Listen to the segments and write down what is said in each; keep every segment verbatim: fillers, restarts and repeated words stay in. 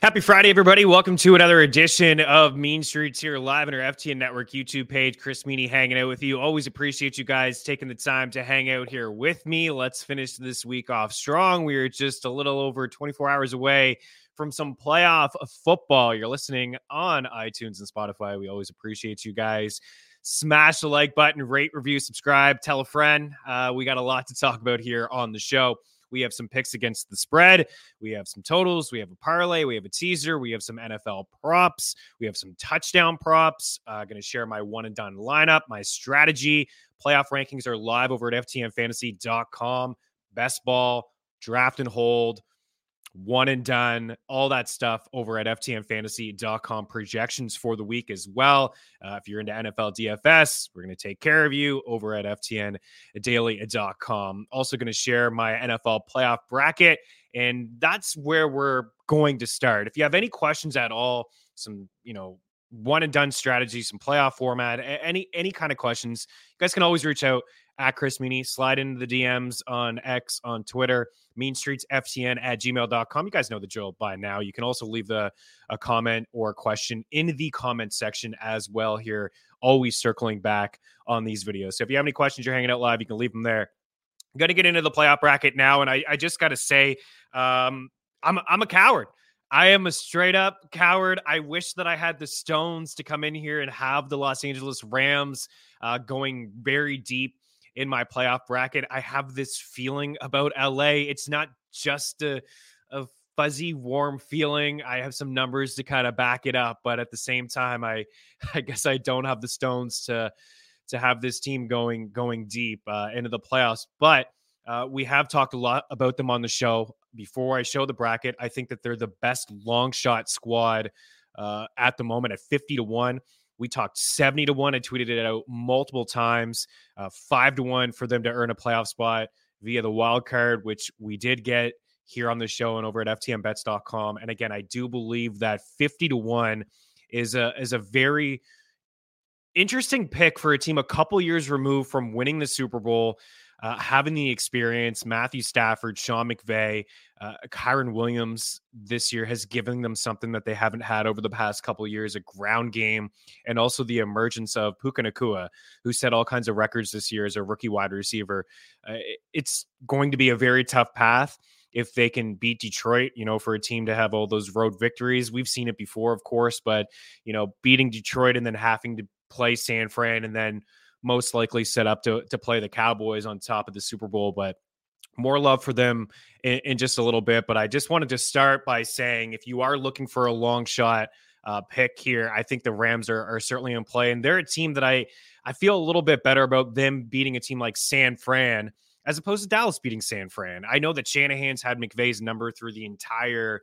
Happy Friday, everybody. Welcome to another edition of Mean Streets here live on our F T N Network YouTube page. Chris Meany hanging out with you. Always appreciate you guys taking the time to hang out here with me. Let's finish this week off strong. We are just a little over twenty-four hours away from some playoff football. You're listening on iTunes and Spotify. We always appreciate you guys. Smash the like button, rate, review, subscribe, tell a friend. Uh, we got a lot to talk about here on the show. We have some picks against the spread. We have some totals. We have a parlay. We have a teaser. We have some N F L props. We have some touchdown props. I'm uh, going to share my one and done lineup, my strategy. Playoff rankings are live over at F T N fantasy dot com. Best ball, draft and hold, one and done, all that stuff over at F T N fantasy dot com. Projections for the week as well. Uh, if you're into N F L D F S, we're going to take care of you over at F T N daily dot com. Also going to share my N F L playoff bracket, and that's where we're going to start. If you have any questions at all, some, you know, one and done strategy, some playoff format, any any kind of questions, you guys can always reach out at Chris Meany, slide into the D Ms on X, on Twitter, Mean Streets F T N at gmail dot com. You guys know the drill by now. You can also leave the a comment or a question in the comment section as well here, always circling back on these videos. So if you have any questions, you're hanging out live, you can leave them there. I'm going to get into the playoff bracket now, and I, I just got to say, um, I'm, I'm a coward. I am a straight up coward. I wish that I had the stones to come in here and have the Los Angeles Rams uh, going very deep in my playoff bracket. I have this feeling about L A. It's not just a, a fuzzy, warm feeling. I have some numbers to kind of back it up, but at the same time, I, I guess I don't have the stones to, to have this team going, going deep uh, into the playoffs. But uh, we have talked a lot about them on the show. Before I show the bracket, I think that they're the best long shot squad uh, at the moment at fifty to one. We talked seventy to one. I tweeted it out multiple times. Uh, five to one for them to earn a playoff spot via the wild card, which we did get here on the show and over at F T N bets dot com. And again, I do believe that fifty to one is a is a very interesting pick for a team a couple years removed from winning the Super Bowl, uh, having the experience. Matthew Stafford, Sean McVay, uh, Kyron Williams this year has given them something that they haven't had over the past couple of years, a ground game, and also the emergence of Puka Nacua, who set all kinds of records this year as a rookie wide receiver. Uh, it's going to be a very tough path if they can beat Detroit, you know, for a team to have all those road victories. We've seen it before, of course, but, you know, beating Detroit and then having to play San Fran and then most likely set up to, to play the Cowboys on top of the Super Bowl. But more love for them in, in just a little bit. But I just wanted to start by saying, if you are looking for a long shot uh, pick here, I think the Rams are, are certainly in play. And they're a team that I, I feel a little bit better about them beating a team like San Fran as opposed to Dallas beating San Fran. I know that Shanahan's had McVay's number through the entire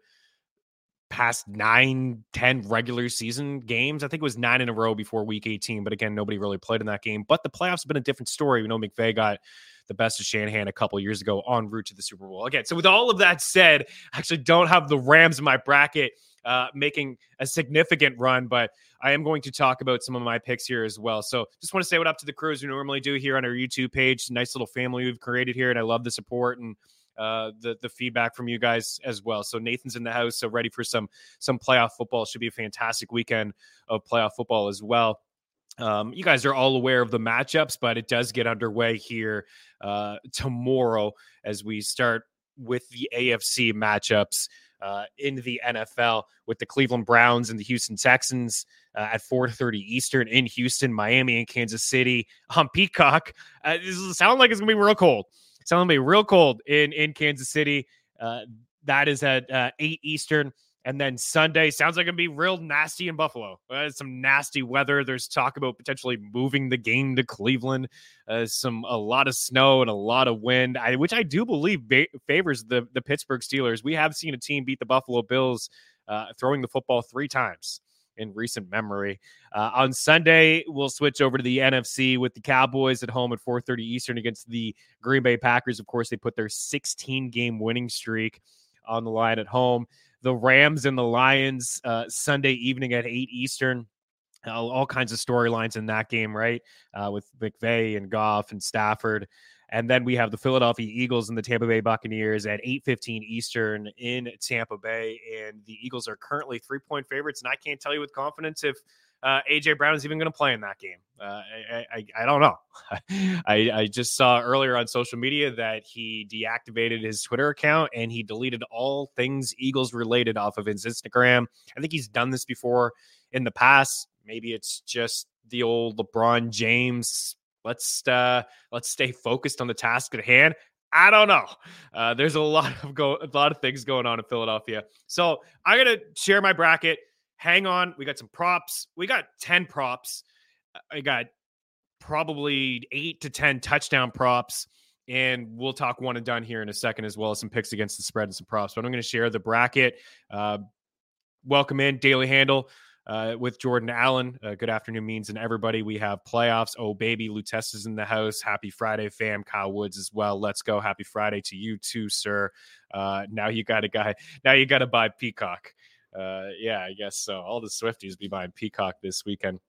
past nine, ten regular season games. I think it was nine in a row before week eighteen, but again, nobody really played in that game. But the playoffs have been a different story. We know McVay got the best of Shanahan a couple years ago en route to the Super Bowl. Again, so with all of that said, I actually don't have the Rams in my bracket uh, making a significant run, but I am going to talk about some of my picks here as well. So just want to say what up to the crews we normally do here on our YouTube page. Nice little family we've created here, and I love the support and uh, the the feedback from you guys as well. So Nathan's in the house, so ready for some some playoff football. Should be a fantastic weekend of playoff football as well. Um, you guys are all aware of the matchups, but it does get underway here uh, tomorrow as we start with the A F C matchups uh, in the N F L with the Cleveland Browns and the Houston Texans uh, at four thirty Eastern in Houston, Miami, and Kansas City on Peacock. Uh, this sounds like it's going to be real cold. It's going to be real cold in, in Kansas City. Uh, that is at uh, eight Eastern. And then Sunday sounds like it'll be real nasty in Buffalo. Uh, some nasty weather. There's talk about potentially moving the game to Cleveland. Uh, some a lot of snow and a lot of wind, I, which I do believe ba- favors the, the Pittsburgh Steelers. We have seen a team beat the Buffalo Bills uh, throwing the football three times in recent memory. Uh, on Sunday, we'll switch over to the N F C with the Cowboys at home at four thirty Eastern against the Green Bay Packers. Of course, they put their sixteen-game winning streak on the line at home. The Rams and the Lions uh, Sunday evening at eight Eastern. Uh, all kinds of storylines in that game, right? Uh, with McVay and Goff and Stafford And then we have the Philadelphia Eagles and the Tampa Bay Buccaneers at eight fifteen Eastern in Tampa Bay. And the Eagles are currently three-point favorites, and I can't tell you with confidence if uh, A J Brown is even going to play in that game. Uh, I, I, I don't know. I, I just saw earlier on social media that he deactivated his Twitter account and he deleted all things Eagles related off of his Instagram. I think he's done this before in the past. Maybe it's just the old LeBron James, let's uh, let's stay focused on the task at hand. I don't know. Uh, there's a lot of go a lot of things going on in Philadelphia. So I'm gonna share my bracket. Hang on, we got some props. We got ten props. I got probably eight to ten touchdown props, and we'll talk one and done here in a second, as well as some picks against the spread and some props. But I'm going to share the bracket. Uh, welcome in Daily Handle. Uh, with Jordan Allen. Uh, good afternoon, Means, and everybody. We have playoffs. Oh, baby. Lutessa's in the house. Happy Friday, fam. Kyle Woods as well. Let's go. Happy Friday to you too, sir. Uh, now you got a guy. Now you got to buy Peacock. Uh, yeah, I guess so. All the Swifties be buying Peacock this weekend.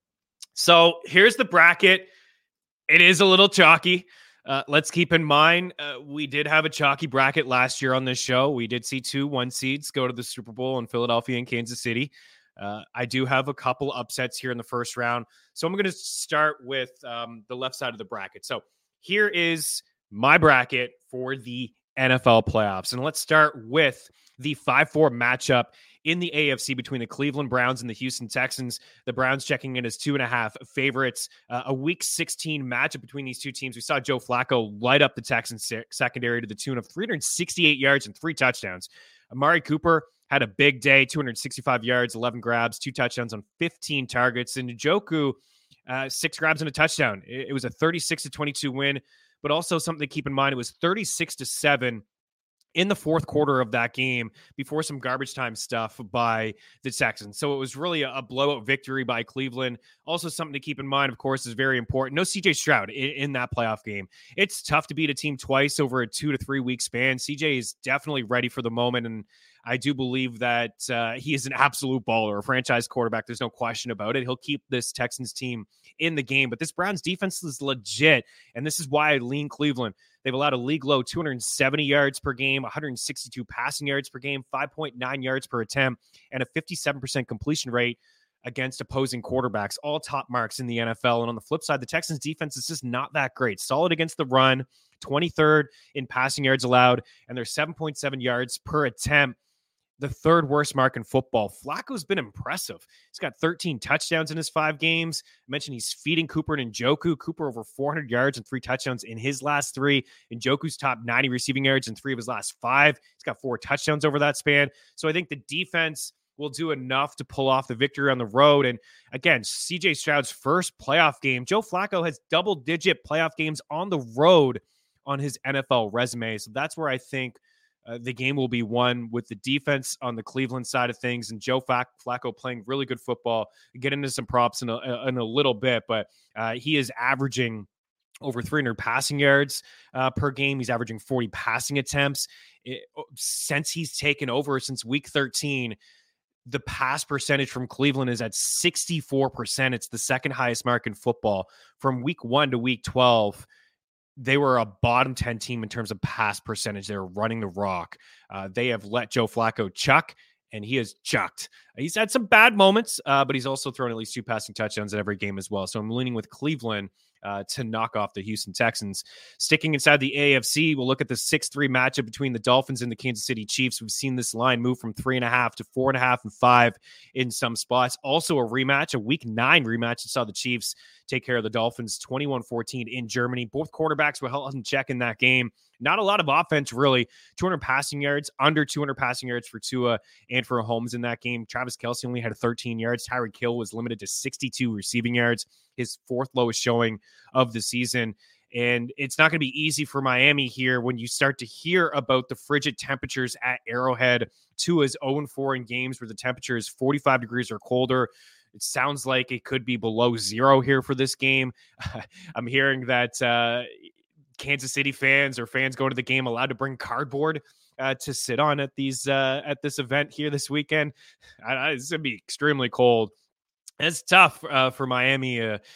So here's the bracket. It is a little chalky. Uh, let's keep in mind, uh, we did have a chalky bracket last year on this show. We did see two one seeds go to the Super Bowl in Philadelphia and Kansas City. Uh, I do have a couple upsets here in the first round. So I'm going to start with um, the left side of the bracket. So here is my bracket for the N F L playoffs. And let's start with the five four matchup in the A F C between the Cleveland Browns and the Houston Texans. The Browns checking in as two and a half favorites. Uh, a week sixteen matchup between these two teams. We saw Joe Flacco light up the Texans se- secondary to the tune of three hundred sixty-eight yards and three touchdowns. Amari Cooper had a big day, two hundred sixty-five yards, eleven grabs, two touchdowns on fifteen targets. And Njoku, uh, six grabs and a touchdown. It, it was a thirty-six to twenty-two win, but also something to keep in mind, it was thirty-six to seven in the fourth quarter of that game before some garbage time stuff by the Texans. So it was really a, a blowout victory by Cleveland. Also something to keep in mind, of course, is very important. No C J Stroud in, in that playoff game. It's tough to beat a team twice over a two to three week span. C J is definitely ready for the moment, and I do believe that uh, he is an absolute baller, a franchise quarterback. There's no question about it. He'll keep this Texans team in the game, but this Browns defense is legit, and this is why I lean Cleveland. They've allowed a league low two hundred seventy yards per game, one hundred sixty-two passing yards per game, five point nine yards per attempt, and a fifty-seven percent completion rate against opposing quarterbacks, all top marks in the N F L. And on the flip side, the Texans defense is just not that great. Solid against the run, twenty-third in passing yards allowed, and they're seven point seven yards per attempt, the third worst mark in football. Flacco's been impressive. He's got thirteen touchdowns in his five games. I mentioned he's feeding Cooper and Njoku. Cooper over four hundred yards and three touchdowns in his last three. Njoku's top ninety receiving yards in three of his last five. He's got four touchdowns over that span. So I think the defense will do enough to pull off the victory on the road. And again, C J Stroud's first playoff game. Joe Flacco has double-digit playoff games on the road on his N F L resume. So that's where I think Uh, the game will be won, with the defense on the Cleveland side of things and Joe Flacco playing really good football. Get into some props in a, in a little bit, but uh, he is averaging over three hundred passing yards uh, per game. He's averaging forty passing attempts. It, since he's taken over, since week thirteen, the pass percentage from Cleveland is at sixty-four percent. It's the second highest mark in football. From week one to week twelve, they were a bottom ten team in terms of pass percentage. They were running the rock. Uh, they have let Joe Flacco chuck, and he has chucked. He's had some bad moments, uh, but he's also thrown at least two passing touchdowns in every game as well. So I'm leaning with Cleveland uh, to knock off the Houston Texans. Sticking inside the A F C, we'll look at the six three matchup between the Dolphins and the Kansas City Chiefs. We've seen this line move from three and a half to four and a half and five in some spots. Also a rematch, a week nine rematch that saw the Chiefs take care of the Dolphins twenty-one fourteen in Germany. Both quarterbacks were held in check in that game. Not a lot of offense, really. two hundred passing yards, under two hundred passing yards for Tua and for Holmes in that game. Travis Kelce only had thirteen yards. Tyreek Hill was limited to sixty-two receiving yards, his fourth lowest showing of the season. And it's not going to be easy for Miami here when you start to hear about the frigid temperatures at Arrowhead. Tua's oh and four in games where the temperature is forty-five degrees or colder. It sounds like it could be below zero here for this game. I'm hearing that uh, Kansas City fans or fans going to the game allowed to bring cardboard uh, to sit on at these uh, at this event here this weekend. I, I, it's going to be extremely cold. And it's tough uh, for Miami. Uh,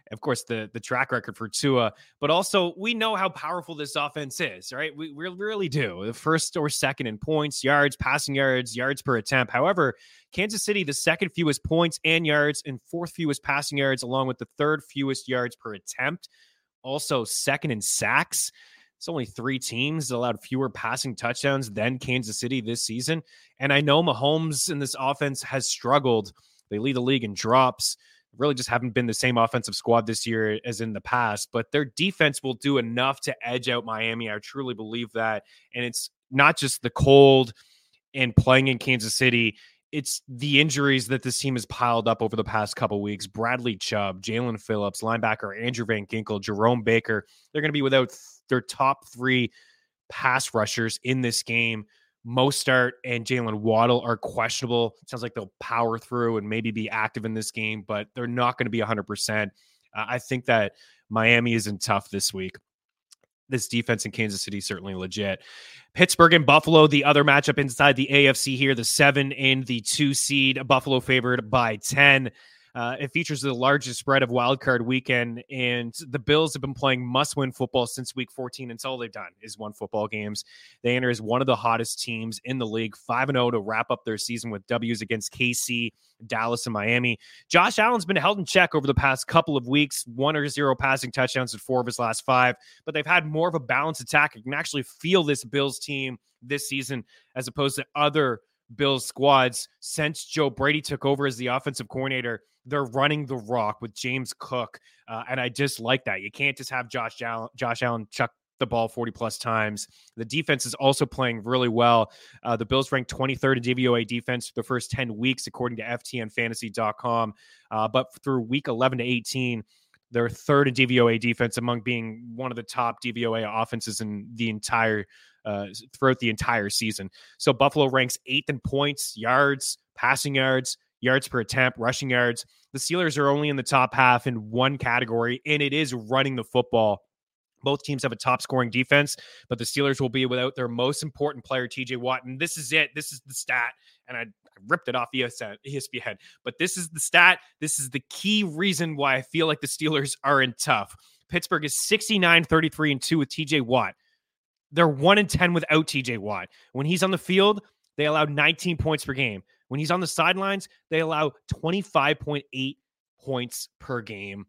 Of course, the the track record for Tua, but also we know how powerful this offense is, right? We, we really do. The first or second in points, yards, passing yards, yards per attempt. However, Kansas City, the second fewest points and yards and fourth fewest passing yards, along with the third fewest yards per attempt. Also second in sacks. It's only three teams that allowed fewer passing touchdowns than Kansas City this season. And I know Mahomes in this offense has struggled. They lead the league in drops. Really just haven't been the same offensive squad this year as in the past, but their defense will do enough to edge out Miami. I truly believe that. And it's not just the cold and playing in Kansas City. It's the injuries that this team has piled up over the past couple of weeks. Bradley Chubb, Jalen Phillips, linebacker Andrew Van Ginkel, Jerome Baker. They're going to be without their top three pass rushers in this game. Mostert and Jalen Waddle are questionable. It sounds like they'll power through and maybe be active in this game, but they're not going to be one hundred percent. Uh, I think that Miami isn't tough this week. This defense in Kansas City certainly legit. Pittsburgh and Buffalo, the other matchup inside the A F C here, the seven and the two seed. Buffalo favored by ten. Uh, it features the largest spread of wildcard weekend, and the Bills have been playing must-win football since week fourteen, and it's all they've done is won football games. They enter as one of the hottest teams in the league, five and oh to wrap up their season with W's against K C, Dallas, and Miami. Josh Allen's been held in check over the past couple of weeks, one or zero passing touchdowns in four of his last five, but they've had more of a balanced attack. You can actually feel this Bills team this season as opposed to other Bills squads since Joe Brady took over as the offensive coordinator. They're running the rock with James Cook, uh, and I just like that. You can't just have Josh Allen, Josh Allen chuck the ball forty plus times. The defense is also playing really well. Uh, the Bills ranked twenty-third in D V O A defense for the first ten weeks, according to F T N fantasy dot com. Uh, but through week eleven to eighteen, they're third in D V O A defense, among being one of the top D V O A offenses in the entire uh, throughout the entire season. So Buffalo ranks eighth in points, yards, passing yards, yards per attempt, rushing yards. The Steelers are only in the top half in one category, and it is running the football. Both teams have a top scoring defense, but the Steelers will be without their most important player, T J Watt. And this is it. This is the stat. And I, I ripped it off E S P N. But this is the stat. This is the key reason why I feel like the Steelers are in tough. Pittsburgh is sixty-nine, thirty-three, and two with T J Watt. They're one and ten without T J Watt. When he's on the field, they allow nineteen points per game. When he's on the sidelines, they allow twenty-five point eight points per game.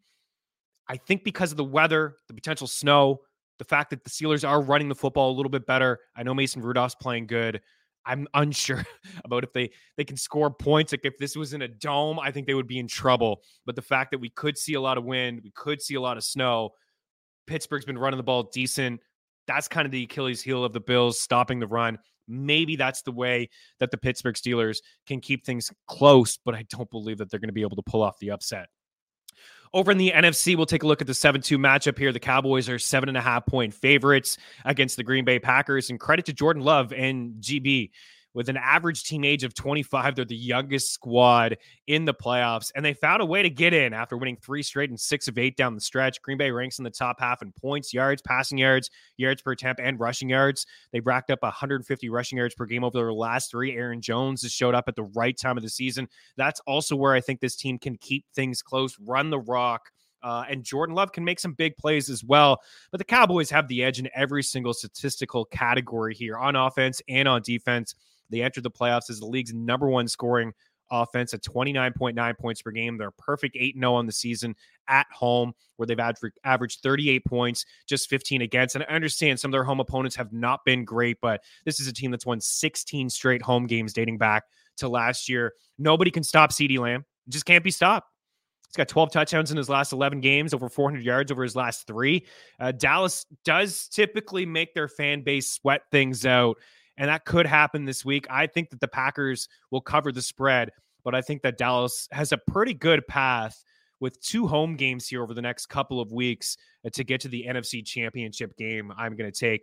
I think because of the weather, the potential snow, the fact that the Steelers are running the football a little bit better. I know Mason Rudolph's playing good. I'm unsure about if they, they can score points. Like if this was in a dome, I think they would be in trouble. But the fact that we could see a lot of wind, we could see a lot of snow, Pittsburgh's been running the ball decent. That's kind of the Achilles heel of the Bills, stopping the run. Maybe that's the way that the Pittsburgh Steelers can keep things close, but I don't believe that they're going to be able to pull off the upset. Over in the N F C, we'll take a look at the seven two matchup here. The Cowboys are seven and a half point favorites against the Green Bay Packers. And credit to Jordan Love and G B. With an average team age of twenty-five, they're the youngest squad in the playoffs, and they found a way to get in after winning three straight and six of eight down the stretch. Green Bay ranks in the top half in points, yards, passing yards, yards per attempt, and rushing yards. They've racked up one hundred fifty rushing yards per game over their last three. Aaron Jones has showed up at the right time of the season. That's also where I think this team can keep things close, run the rock, Uh, and Jordan Love can make some big plays as well. But the Cowboys have the edge in every single statistical category here on offense and on defense. They entered the playoffs as the league's number one scoring offense at twenty-nine point nine points per game. They're a perfect eight and oh on the season at home, where they've averaged thirty-eight points, just fifteen against. And I understand some of their home opponents have not been great, but this is a team that's won sixteen straight home games dating back to last year. Nobody can stop CeeDee Lamb. It just can't be stopped. He's got twelve touchdowns in his last eleven games, over four hundred yards over his last three. Uh, Dallas does typically make their fan base sweat things out, and that could happen this week. I think that the Packers will cover the spread, but I think that Dallas has a pretty good path with two home games here over the next couple of weeks uh, to get to the N F C Championship game. I'm going to take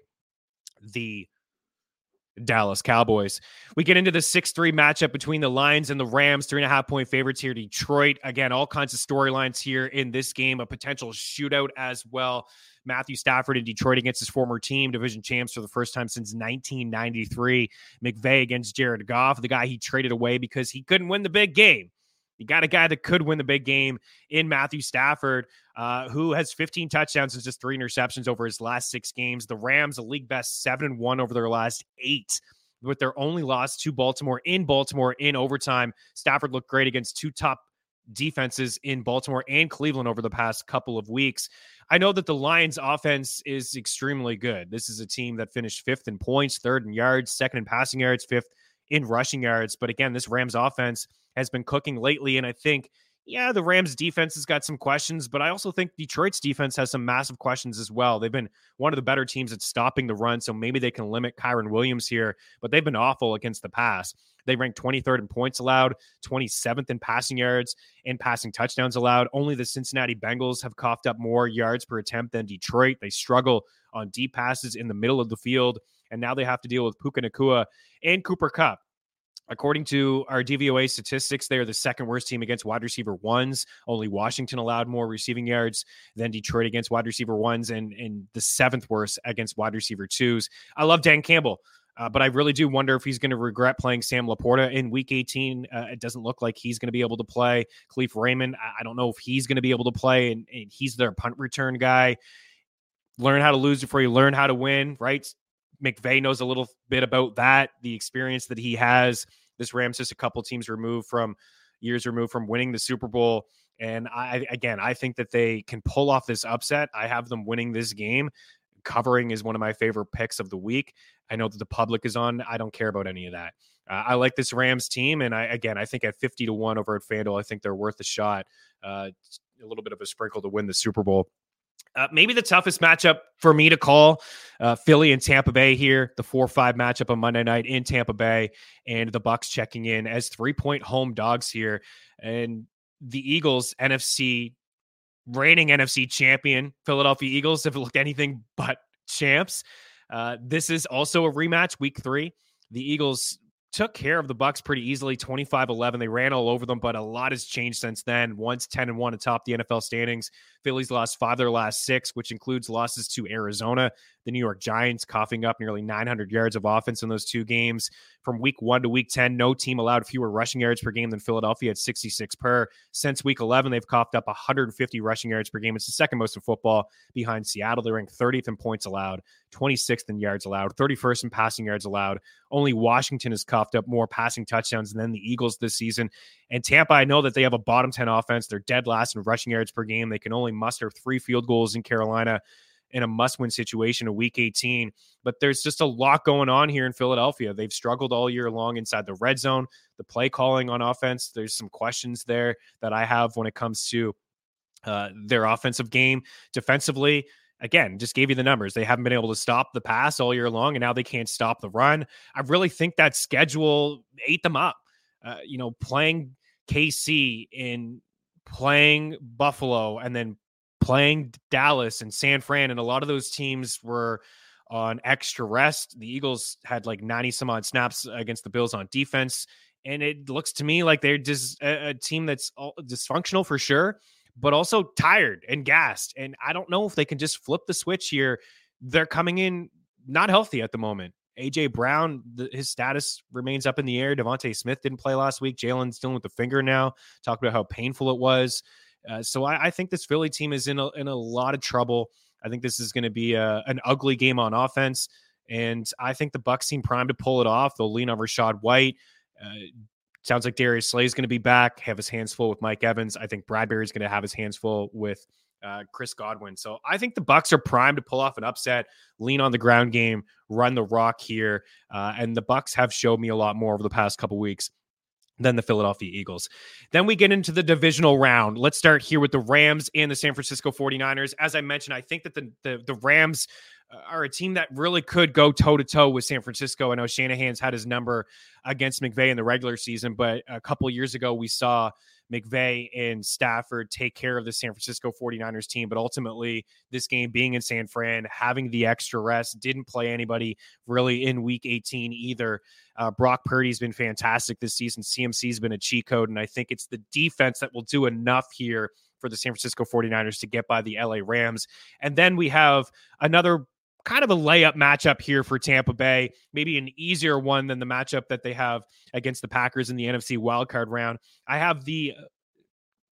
the Dallas Cowboys. We get into the six three matchup between the Lions and the Rams, three and a half point favorites here. Detroit, again, all kinds of storylines here in this game, a potential shootout as well. Matthew Stafford in Detroit against his former team, division champs for the first time since nineteen ninety-three. McVay against Jared Goff, the guy he traded away because he couldn't win the big game. You got a guy that could win the big game in Matthew Stafford, uh, who has fifteen touchdowns and just three interceptions over his last six games. The Rams, a league best seven and one over their last eight, with their only loss to Baltimore in Baltimore in overtime. Stafford looked great against two top defenses in Baltimore and Cleveland over the past couple of weeks. I know that the Lions offense is extremely good. This is a team that finished fifth in points, third in yards, second in passing yards, fifth in rushing yards. But again, this Rams offense has been cooking lately. And I think, yeah, the Rams defense has got some questions, but I also think Detroit's defense has some massive questions as well. They've been one of the better teams at stopping the run, so maybe they can limit Kyren Williams here, but they've been awful against the pass. They ranked twenty-third in points allowed, twenty-seventh in passing yards, and passing touchdowns allowed. Only the Cincinnati Bengals have coughed up more yards per attempt than Detroit. They struggle on deep passes in the middle of the field, and now they have to deal with Puka Nacua and Cooper Kupp. According to our D V O A statistics, they are the second worst team against wide receiver ones. Only Washington allowed more receiving yards than Detroit against wide receiver ones, and, and the seventh worst against wide receiver twos. I love Dan Campbell, uh, but I really do wonder if he's going to regret playing Sam Laporta in week eighteen. Uh, it doesn't look like he's going to be able to play. Khalif Raymond, I, I don't know if he's going to be able to play, and, and he's their punt return guy. Learn how to lose before you learn how to win, right? McVay knows a little bit about that, the experience that he has. This Rams just a couple teams removed from years removed from winning the Super Bowl. And I, again, I think that they can pull off this upset. I have them winning this game. Covering is one of my favorite picks of the week. I know that the public is on. I don't care about any of that. Uh, I like this Rams team. And I, again, I think at fifty to one over at FanDuel, I think they're worth a shot. Uh, a little bit of a sprinkle to win the Super Bowl. Uh, maybe the toughest matchup for me to call, uh, Philly and Tampa Bay here, the four five matchup on Monday night in Tampa Bay, and the Bucs checking in as three-point home dogs here. And the Eagles, N F C, reigning N F C champion, Philadelphia Eagles, have looked anything but champs. Uh, this is also a rematch, week three. The Eagles took care of the Bucs pretty easily, twenty-five eleven. They ran all over them, but a lot has changed since then. Once ten and one atop the N F L standings. Philly's lost five of their last six, which includes losses to Arizona, the New York Giants, coughing up nearly nine hundred yards of offense in those two games. From week one to week ten, no team allowed fewer rushing yards per game than Philadelphia at sixty-six per. Since week eleven, they've coughed up one hundred fifty rushing yards per game. It's the second most in football behind Seattle. They rank thirtieth in points allowed, twenty-sixth in yards allowed, thirty-first in passing yards allowed. Only Washington has coughed up more passing touchdowns than the Eagles this season. And Tampa, I know that they have a bottom ten offense. They're dead last in rushing yards per game. They can only muster three field goals in Carolina in a must-win situation in week eighteen. But there's just a lot going on here in Philadelphia. They've struggled all year long inside the red zone, the play calling on offense. There's some questions there that I have when it comes to uh, their offensive game. Defensively, again, just gave you the numbers. They haven't been able to stop the pass all year long, and now they can't stop the run. I really think that schedule ate them up. Uh, you know, playing K C in playing Buffalo and then playing Dallas and San Fran, and a lot of those teams were on extra rest. The Eagles had like ninety some odd snaps against the Bills on defense, and it looks to me like they're just a, a team that's dysfunctional for sure, but also tired and gassed. And I don't know if they can just flip the switch here. They're coming in not healthy at the moment. A J Brown, the, his status remains up in the air. Devontae Smith didn't play last week. Jalen's dealing with the finger now. Talked about how painful it was. Uh, so I, I think this Philly team is in a, in a lot of trouble. I think this is going to be a, an ugly game on offense. And I think the Bucs seem primed to pull it off. They'll lean on Rachaad White. Uh, sounds like Darius Slay is going to be back, have his hands full with Mike Evans. I think Bradbury is going to have his hands full with uh, Chris Godwin. So I think the Bucs are primed to pull off an upset, lean on the ground game, run the rock here. Uh, and the Bucs have showed me a lot more over the past couple weeks than the Philadelphia Eagles. Then we get into the divisional round. Let's start here with the Rams and the San Francisco forty-niners. As I mentioned, I think that the, the, the Rams are a team that really could go toe-to-toe with San Francisco. I know Shanahan's had his number against McVay in the regular season, but a couple years ago we saw McVay and Stafford take care of the San Francisco forty-niners team. But ultimately, this game being in San Fran, having the extra rest, didn't play anybody really in week eighteen either. Uh, Brock Purdy's been fantastic this season. C M C's been a cheat code, and I think it's the defense that will do enough here for the San Francisco forty-niners to get by the L A Rams. And then we have another kind of a layup matchup here for Tampa Bay, maybe an easier one than the matchup that they have against the Packers in the N F C wildcard round. I have the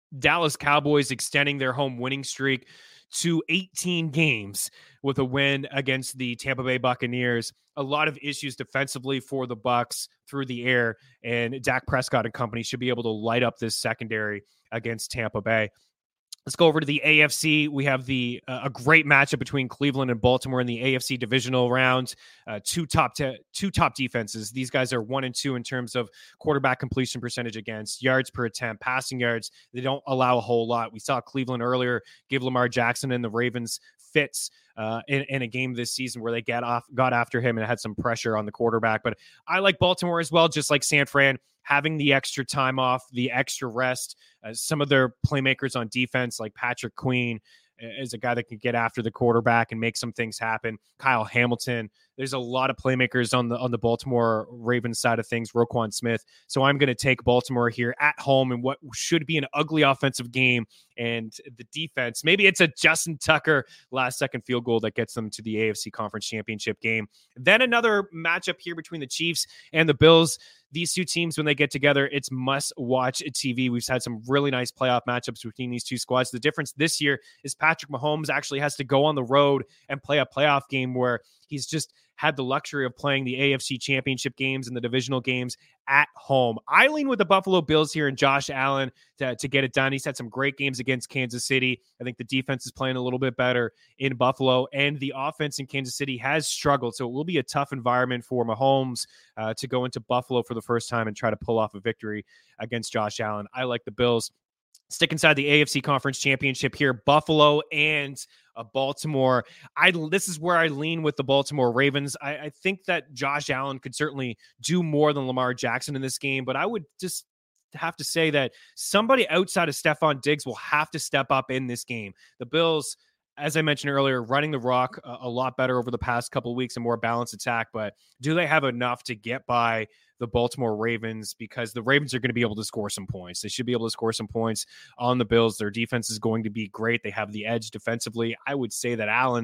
Dallas Cowboys extending their home winning streak to eighteen games with a win against the Tampa Bay Buccaneers. A lot of issues defensively for the Bucs through the air, and Dak Prescott and company should be able to light up this secondary against Tampa Bay. Let's go over to the A F C. We have the uh, a great matchup between Cleveland and Baltimore in the A F C divisional round. Uh, two top te- two top defenses. These guys are one and two in terms of quarterback completion percentage against, yards per attempt, passing yards. They don't allow a whole lot. We saw Cleveland earlier give Lamar Jackson and the Ravens fits uh, in, in a game this season where they get off, got after him and had some pressure on the quarterback. But I like Baltimore as well, just like San Fran, having the extra time off, the extra rest. Uh, some of their playmakers on defense, like Patrick Queen, is a guy that can get after the quarterback and make some things happen. Kyle Hamilton. There's a lot of playmakers on the on the Baltimore Ravens side of things. Roquan Smith. So I'm going to take Baltimore here at home in what should be an ugly offensive game. And the defense, maybe it's a Justin Tucker last second field goal that gets them to the A F C Conference Championship game. Then another matchup here between the Chiefs and the Bills. These two teams, when they get together, it's must-watch T V. We've had some really nice playoff matchups between these two squads. The difference this year is Patrick Mahomes actually has to go on the road and play a playoff game where he's just had the luxury of playing the A F C Championship games and the divisional games at home. I lean with the Buffalo Bills here and Josh Allen to, to get it done. He's had some great games against Kansas City. I think the defense is playing a little bit better in Buffalo, and the offense in Kansas City has struggled. So it will be a tough environment for Mahomes uh, to go into Buffalo for the first time and try to pull off a victory against Josh Allen. I like the Bills. Stick inside the A F C Conference Championship here, Buffalo and uh, Baltimore. I this is where I lean with the Baltimore Ravens. I, I think that Josh Allen could certainly do more than Lamar Jackson in this game, but I would just have to say that somebody outside of Stephon Diggs will have to step up in this game. The Bills, as I mentioned earlier, running the rock a, a lot better over the past couple of weeks and more balanced attack, but do they have enough to get by the Baltimore Ravens? Because the Ravens are going to be able to score some points. They should be able to score some points on the Bills. Their defense is going to be great. They have the edge defensively. I would say that Allen,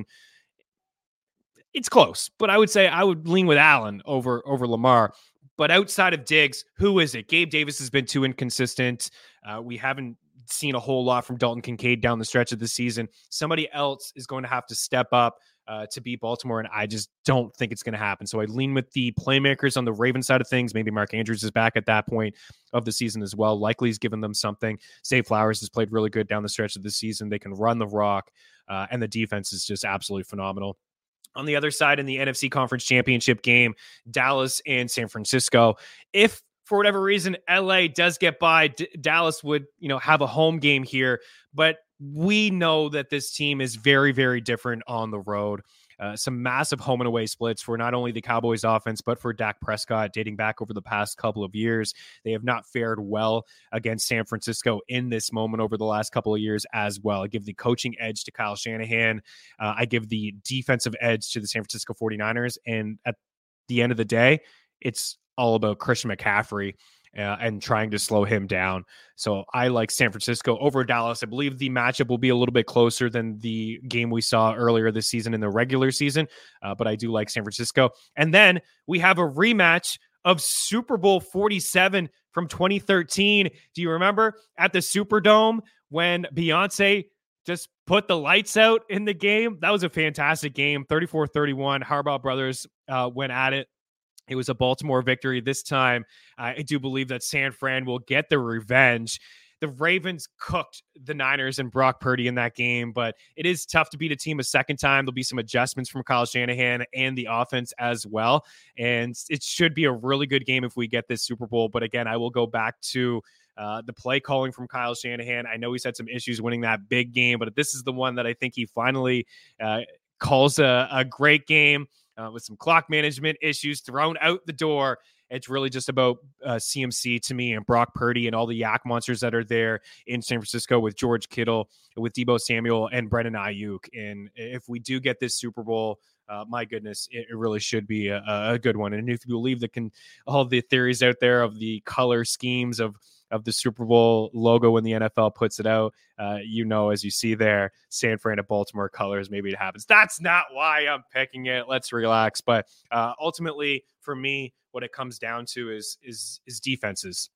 it's close, but I would say I would lean with Allen over, over Lamar. But outside of Diggs, who is it? Gabe Davis has been too inconsistent. Uh, we haven't seen a whole lot from Dalton Kincaid down the stretch of the season. Somebody else is going to have to step up uh, to beat Baltimore, and I just don't think it's going to happen. So I lean with the playmakers on the Ravens side of things. Maybe Mark Andrews is back at that point of the season as well. Likely he's given them something. Zay Flowers has played really good down the stretch of the season. They can run the rock, uh, and the defense is just absolutely phenomenal. On the other side, in the N F C Conference Championship game, Dallas and San Francisco. If for whatever reason L A does get by, D- Dallas would, you know, have a home game here, but we know that this team is very, very different on the road. Uh, some massive home and away splits for not only the Cowboys offense, but for Dak Prescott dating back over the past couple of years. They have not fared well against San Francisco in this moment over the last couple of years as well. I give the coaching edge to Kyle Shanahan. Uh, I give the defensive edge to the San Francisco forty-niners. And at the end of the day, it's all about Christian McCaffrey Uh, and trying to slow him down. So I like San Francisco over Dallas. I believe the matchup will be a little bit closer than the game we saw earlier this season in the regular season, uh, but I do like San Francisco. And then we have a rematch of Super Bowl forty-seven from twenty thirteen. Do you remember at the Superdome when Beyonce just put the lights out in the game? That was a fantastic game. thirty-four thirty-one. Harbaugh brothers uh, went at it. It was a Baltimore victory this time. I do believe that San Fran will get their revenge. The Ravens cooked the Niners and Brock Purdy in that game, but it is tough to beat a team a second time. There'll be some adjustments from Kyle Shanahan and the offense as well, and it should be a really good game if we get this Super Bowl. But again, I will go back to uh, the play calling from Kyle Shanahan. I know he's had some issues winning that big game, but this is the one that I think he finally uh, calls a, a great game. Uh, with some clock management issues thrown out the door. It's really just about uh, C M C to me and Brock Purdy and all the yak monsters that are there in San Francisco with George Kittle, with Deebo Samuel and Brendan Ayuk. And if we do get this Super Bowl, uh, my goodness, it, it really should be a, a good one. And if you believe that can all the theories out there of the color schemes of of the Super Bowl logo when the N F L puts it out, uh, you know, as you see there, San Fran and Baltimore colors, maybe it happens. That's not why I'm picking it. Let's relax. But uh, ultimately, for me, what it comes down to is is is defenses.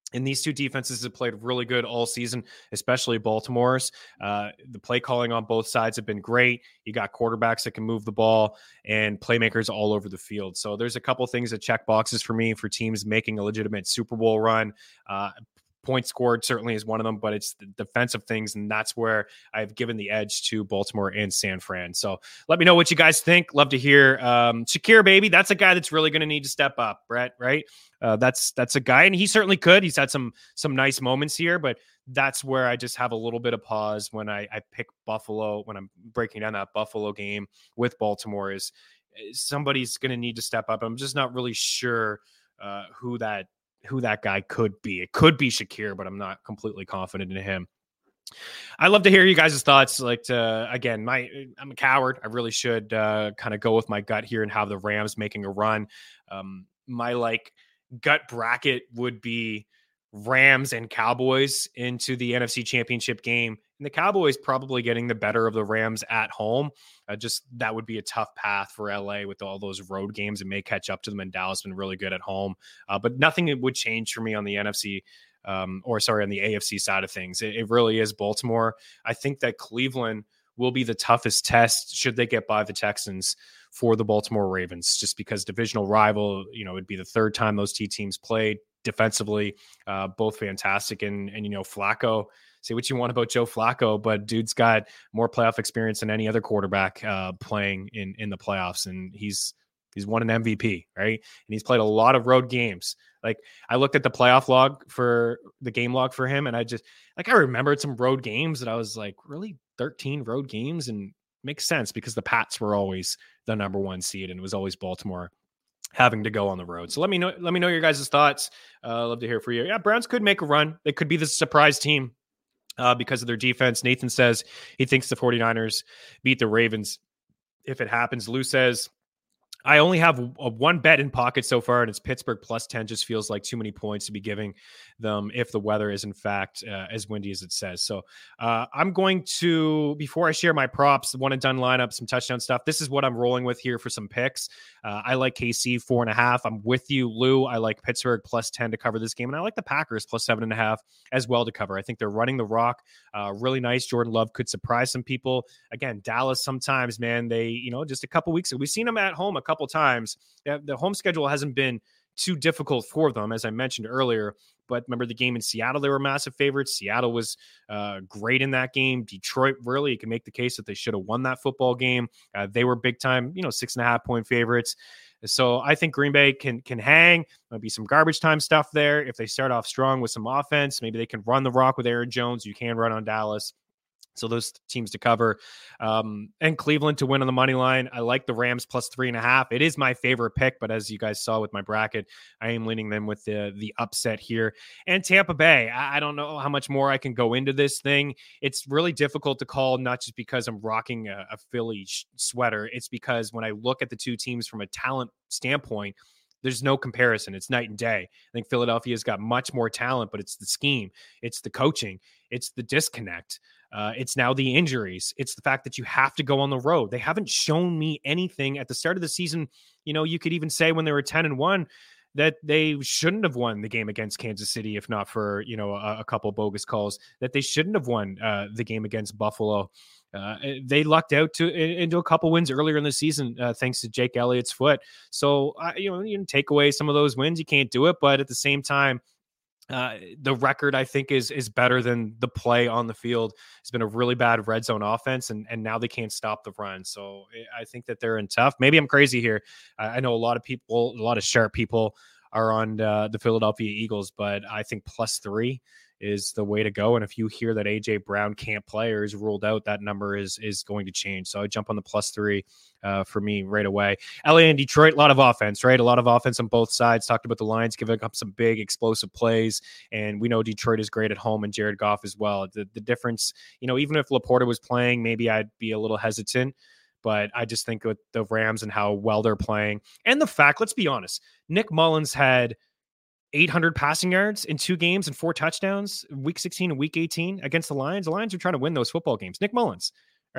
And these two defenses have played really good all season, especially Baltimore's. Uh, the play calling on both sides have been great. You got quarterbacks that can move the ball and playmakers all over the field. So there's a couple things that check boxes for me for teams making a legitimate Super Bowl run. Uh, Points scored certainly is one of them, but it's the defensive things, and that's where I've given the edge to Baltimore and San Fran. So let me know what you guys think. Love to hear. Um, Shakir, baby, that's a guy that's really going to need to step up, Brett, right? Uh, that's that's a guy, and he certainly could. He's had some some nice moments here, but that's where I just have a little bit of pause when I, I pick Buffalo, when I'm breaking down that Buffalo game with Baltimore, is somebody's going to need to step up. I'm just not really sure uh, who that who that guy could be. It could be Shakir, but I'm not completely confident in him. I love to hear you guys' thoughts. Like, to, again, my I'm a coward. I really should uh, kind of go with my gut here and have the Rams making a run. Um, my like gut bracket would be Rams and Cowboys into the N F C Championship game, and the Cowboys probably getting the better of the Rams at home. Uh, just that would be a tough path for L A with all those road games. It may catch up to them, and Dallas been really good at home, uh, but nothing would change for me on the N F C um, or sorry on the A F C side of things. It, it really is Baltimore. I think that Cleveland will be the toughest test should they get by the Texans for the Baltimore Ravens, just because divisional rival. You know, it'd be the third time those two teams played. Defensively, uh, both fantastic. And, and, you know, Flacco, say what you want about Joe Flacco, but dude's got more playoff experience than any other quarterback uh, playing in, in the playoffs. And he's, he's won an M V P, right? And he's played a lot of road games. Like, I looked at the playoff log for the game log for him, and I just, like, I remembered some road games that I was like, really, thirteen road games? And makes sense because the Pats were always the number one seed, and it was always Baltimore having to go on the road. So let me know, let me know your guys' thoughts. Uh, love to hear from you. Yeah, Browns could make a run. They could be the surprise team uh, because of their defense. Nathan says he thinks the 49ers beat the Ravens if it happens. Lou says, I only have a one bet in pocket so far, and it's Pittsburgh plus ten. Just feels like too many points to be giving them if the weather is, in fact, uh, as windy as it says. So uh, I'm going to, before I share my props, the one and done lineup, some touchdown stuff, this is what I'm rolling with here for some picks. Uh, I like K C four and a half. I'm with you, Lou. I like Pittsburgh plus ten to cover this game, and I like the Packers plus seven and a half as well to cover. I think they're running the rock uh, really nice. Jordan Love could surprise some people. Again, Dallas sometimes, man, they, you know, just a couple weeks ago, we've seen them at home a couple times. The home schedule hasn't been too difficult for them, as I mentioned earlier. But remember the game in Seattle, they were massive favorites. Seattle was uh, great in that game. Detroit, really, you can make the case that they should have won that football game. Uh, they were big time, you know, six and a half point favorites. So I think Green Bay can can hang. There'll be some garbage time stuff there. If they start off strong with some offense, maybe they can run the rock with Aaron Jones. You can run on Dallas. So those teams to cover, um, and Cleveland to win on the money line. I like the Rams plus three and a half. It is my favorite pick, but as you guys saw with my bracket, I am leaning them with the the upset here. And Tampa Bay, I, I don't know how much more I can go into this thing. It's really difficult to call, not just because I'm rocking a, a Philly sh- sweater. It's because when I look at the two teams from a talent standpoint, there's no comparison. It's night and day. I think Philadelphia's got much more talent, but it's the scheme, it's the coaching, it's the disconnect. Uh, it's now the injuries. It's the fact that you have to go on the road. They haven't shown me anything at the start of the season. You know, you could even say when they were ten and one that they shouldn't have won the game against Kansas City, if not for, you know, a, a couple bogus calls, that they shouldn't have won uh, the game against Buffalo. Uh, they lucked out to into a couple wins earlier in the season, uh, thanks to Jake Elliott's foot. So, uh, you know, you can take away some of those wins. You can't do it. But at the same time, Uh, the record, I think, is is better than the play on the field. It's been a really bad red zone offense, and and now they can't stop the run. So I think that they're in tough. Maybe I'm crazy here. I know a lot of people, a lot of sharp people are on uh, the Philadelphia Eagles, but I think plus three is the way to go. And if you hear that A J Brown can't play or is ruled out, that number is is going to change. So I jump on the plus three uh, for me right away. L A and Detroit, a lot of offense, right? A lot of offense on both sides. Talked about the Lions giving up some big explosive plays, and we know Detroit is great at home, and Jared Goff as well. The, the difference, you know, even if Laporta was playing, maybe I'd be a little hesitant. But I just think with the Rams and how well they're playing, and the fact, let's be honest, Nick Mullins had eight hundred passing yards in two games and four touchdowns, week sixteen and week eighteen against the Lions. The Lions are trying to win those football games. Nick Mullins, right?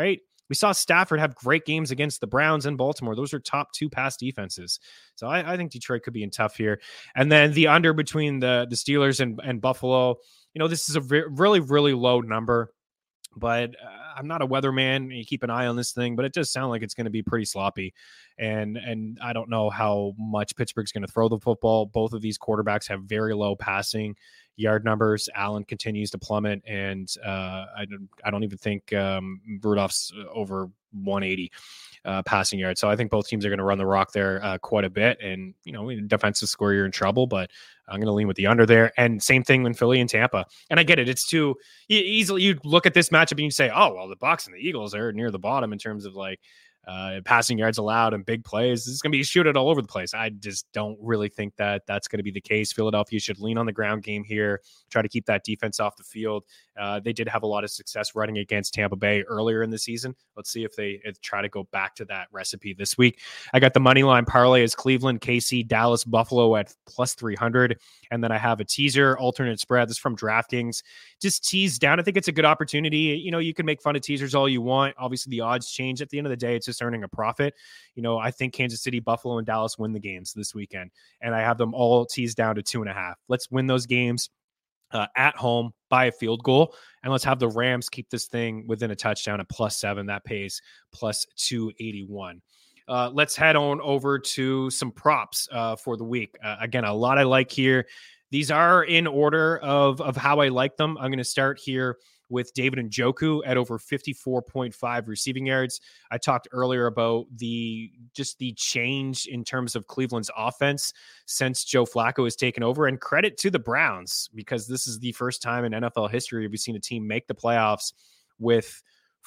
We saw Stafford have great games against the Browns and Baltimore. Those are top two pass defenses. So I, I think Detroit could be in tough here. And then the under between the, the Steelers and, and Buffalo, you know, this is a re- really, really low number. But uh, I'm not a weatherman. You keep an eye on this thing, but it does sound like it's going to be pretty sloppy. And and I don't know how much Pittsburgh's going to throw the football. Both of these quarterbacks have very low passing yard numbers. Allen continues to plummet, and uh, I don't I don't even think um, Rudolph's over one eighty uh, passing yards. So I think both teams are going to run the rock there uh, quite a bit. And you know, defensive score, you're in trouble, but I'm going to lean with the under there. And same thing when Philly and Tampa. And I get it. It's too easily. You look at this matchup and you say, oh, well, the Bucs and the Eagles are near the bottom in terms of like uh, passing yards allowed and big plays. This is going to be shootout all over the place. I just don't really think that that's going to be the case. Philadelphia should lean on the ground game here, try to keep that defense off the field. Uh, they did have a lot of success running against Tampa Bay earlier in the season. Let's see if they if try to go back to that recipe this week. I got the money line parlay as Cleveland, K C, Dallas, Buffalo at plus three hundred. And then I have a teaser alternate spread. This is from DraftKings. Just tease down. I think it's a good opportunity. You know, you can make fun of teasers all you want. Obviously, the odds change. At the end of the day, it's just earning a profit. You know, I think Kansas City, Buffalo, and Dallas win the games this weekend. And I have them all teased down to two and a half. Let's win those games uh, at home by a field goal. And let's have the Rams keep this thing within a touchdown at plus seven. That pays plus two eighty-one. Uh, let's head on over to some props uh, for the week. Uh, again, a lot I like here. These are in order of, of how I like them. I'm going to start here with David Njoku at over fifty-four point five receiving yards. I talked earlier about the just the change in terms of Cleveland's offense since Joe Flacco has taken over, and credit to the Browns because this is the first time in N F L history we've seen a team make the playoffs with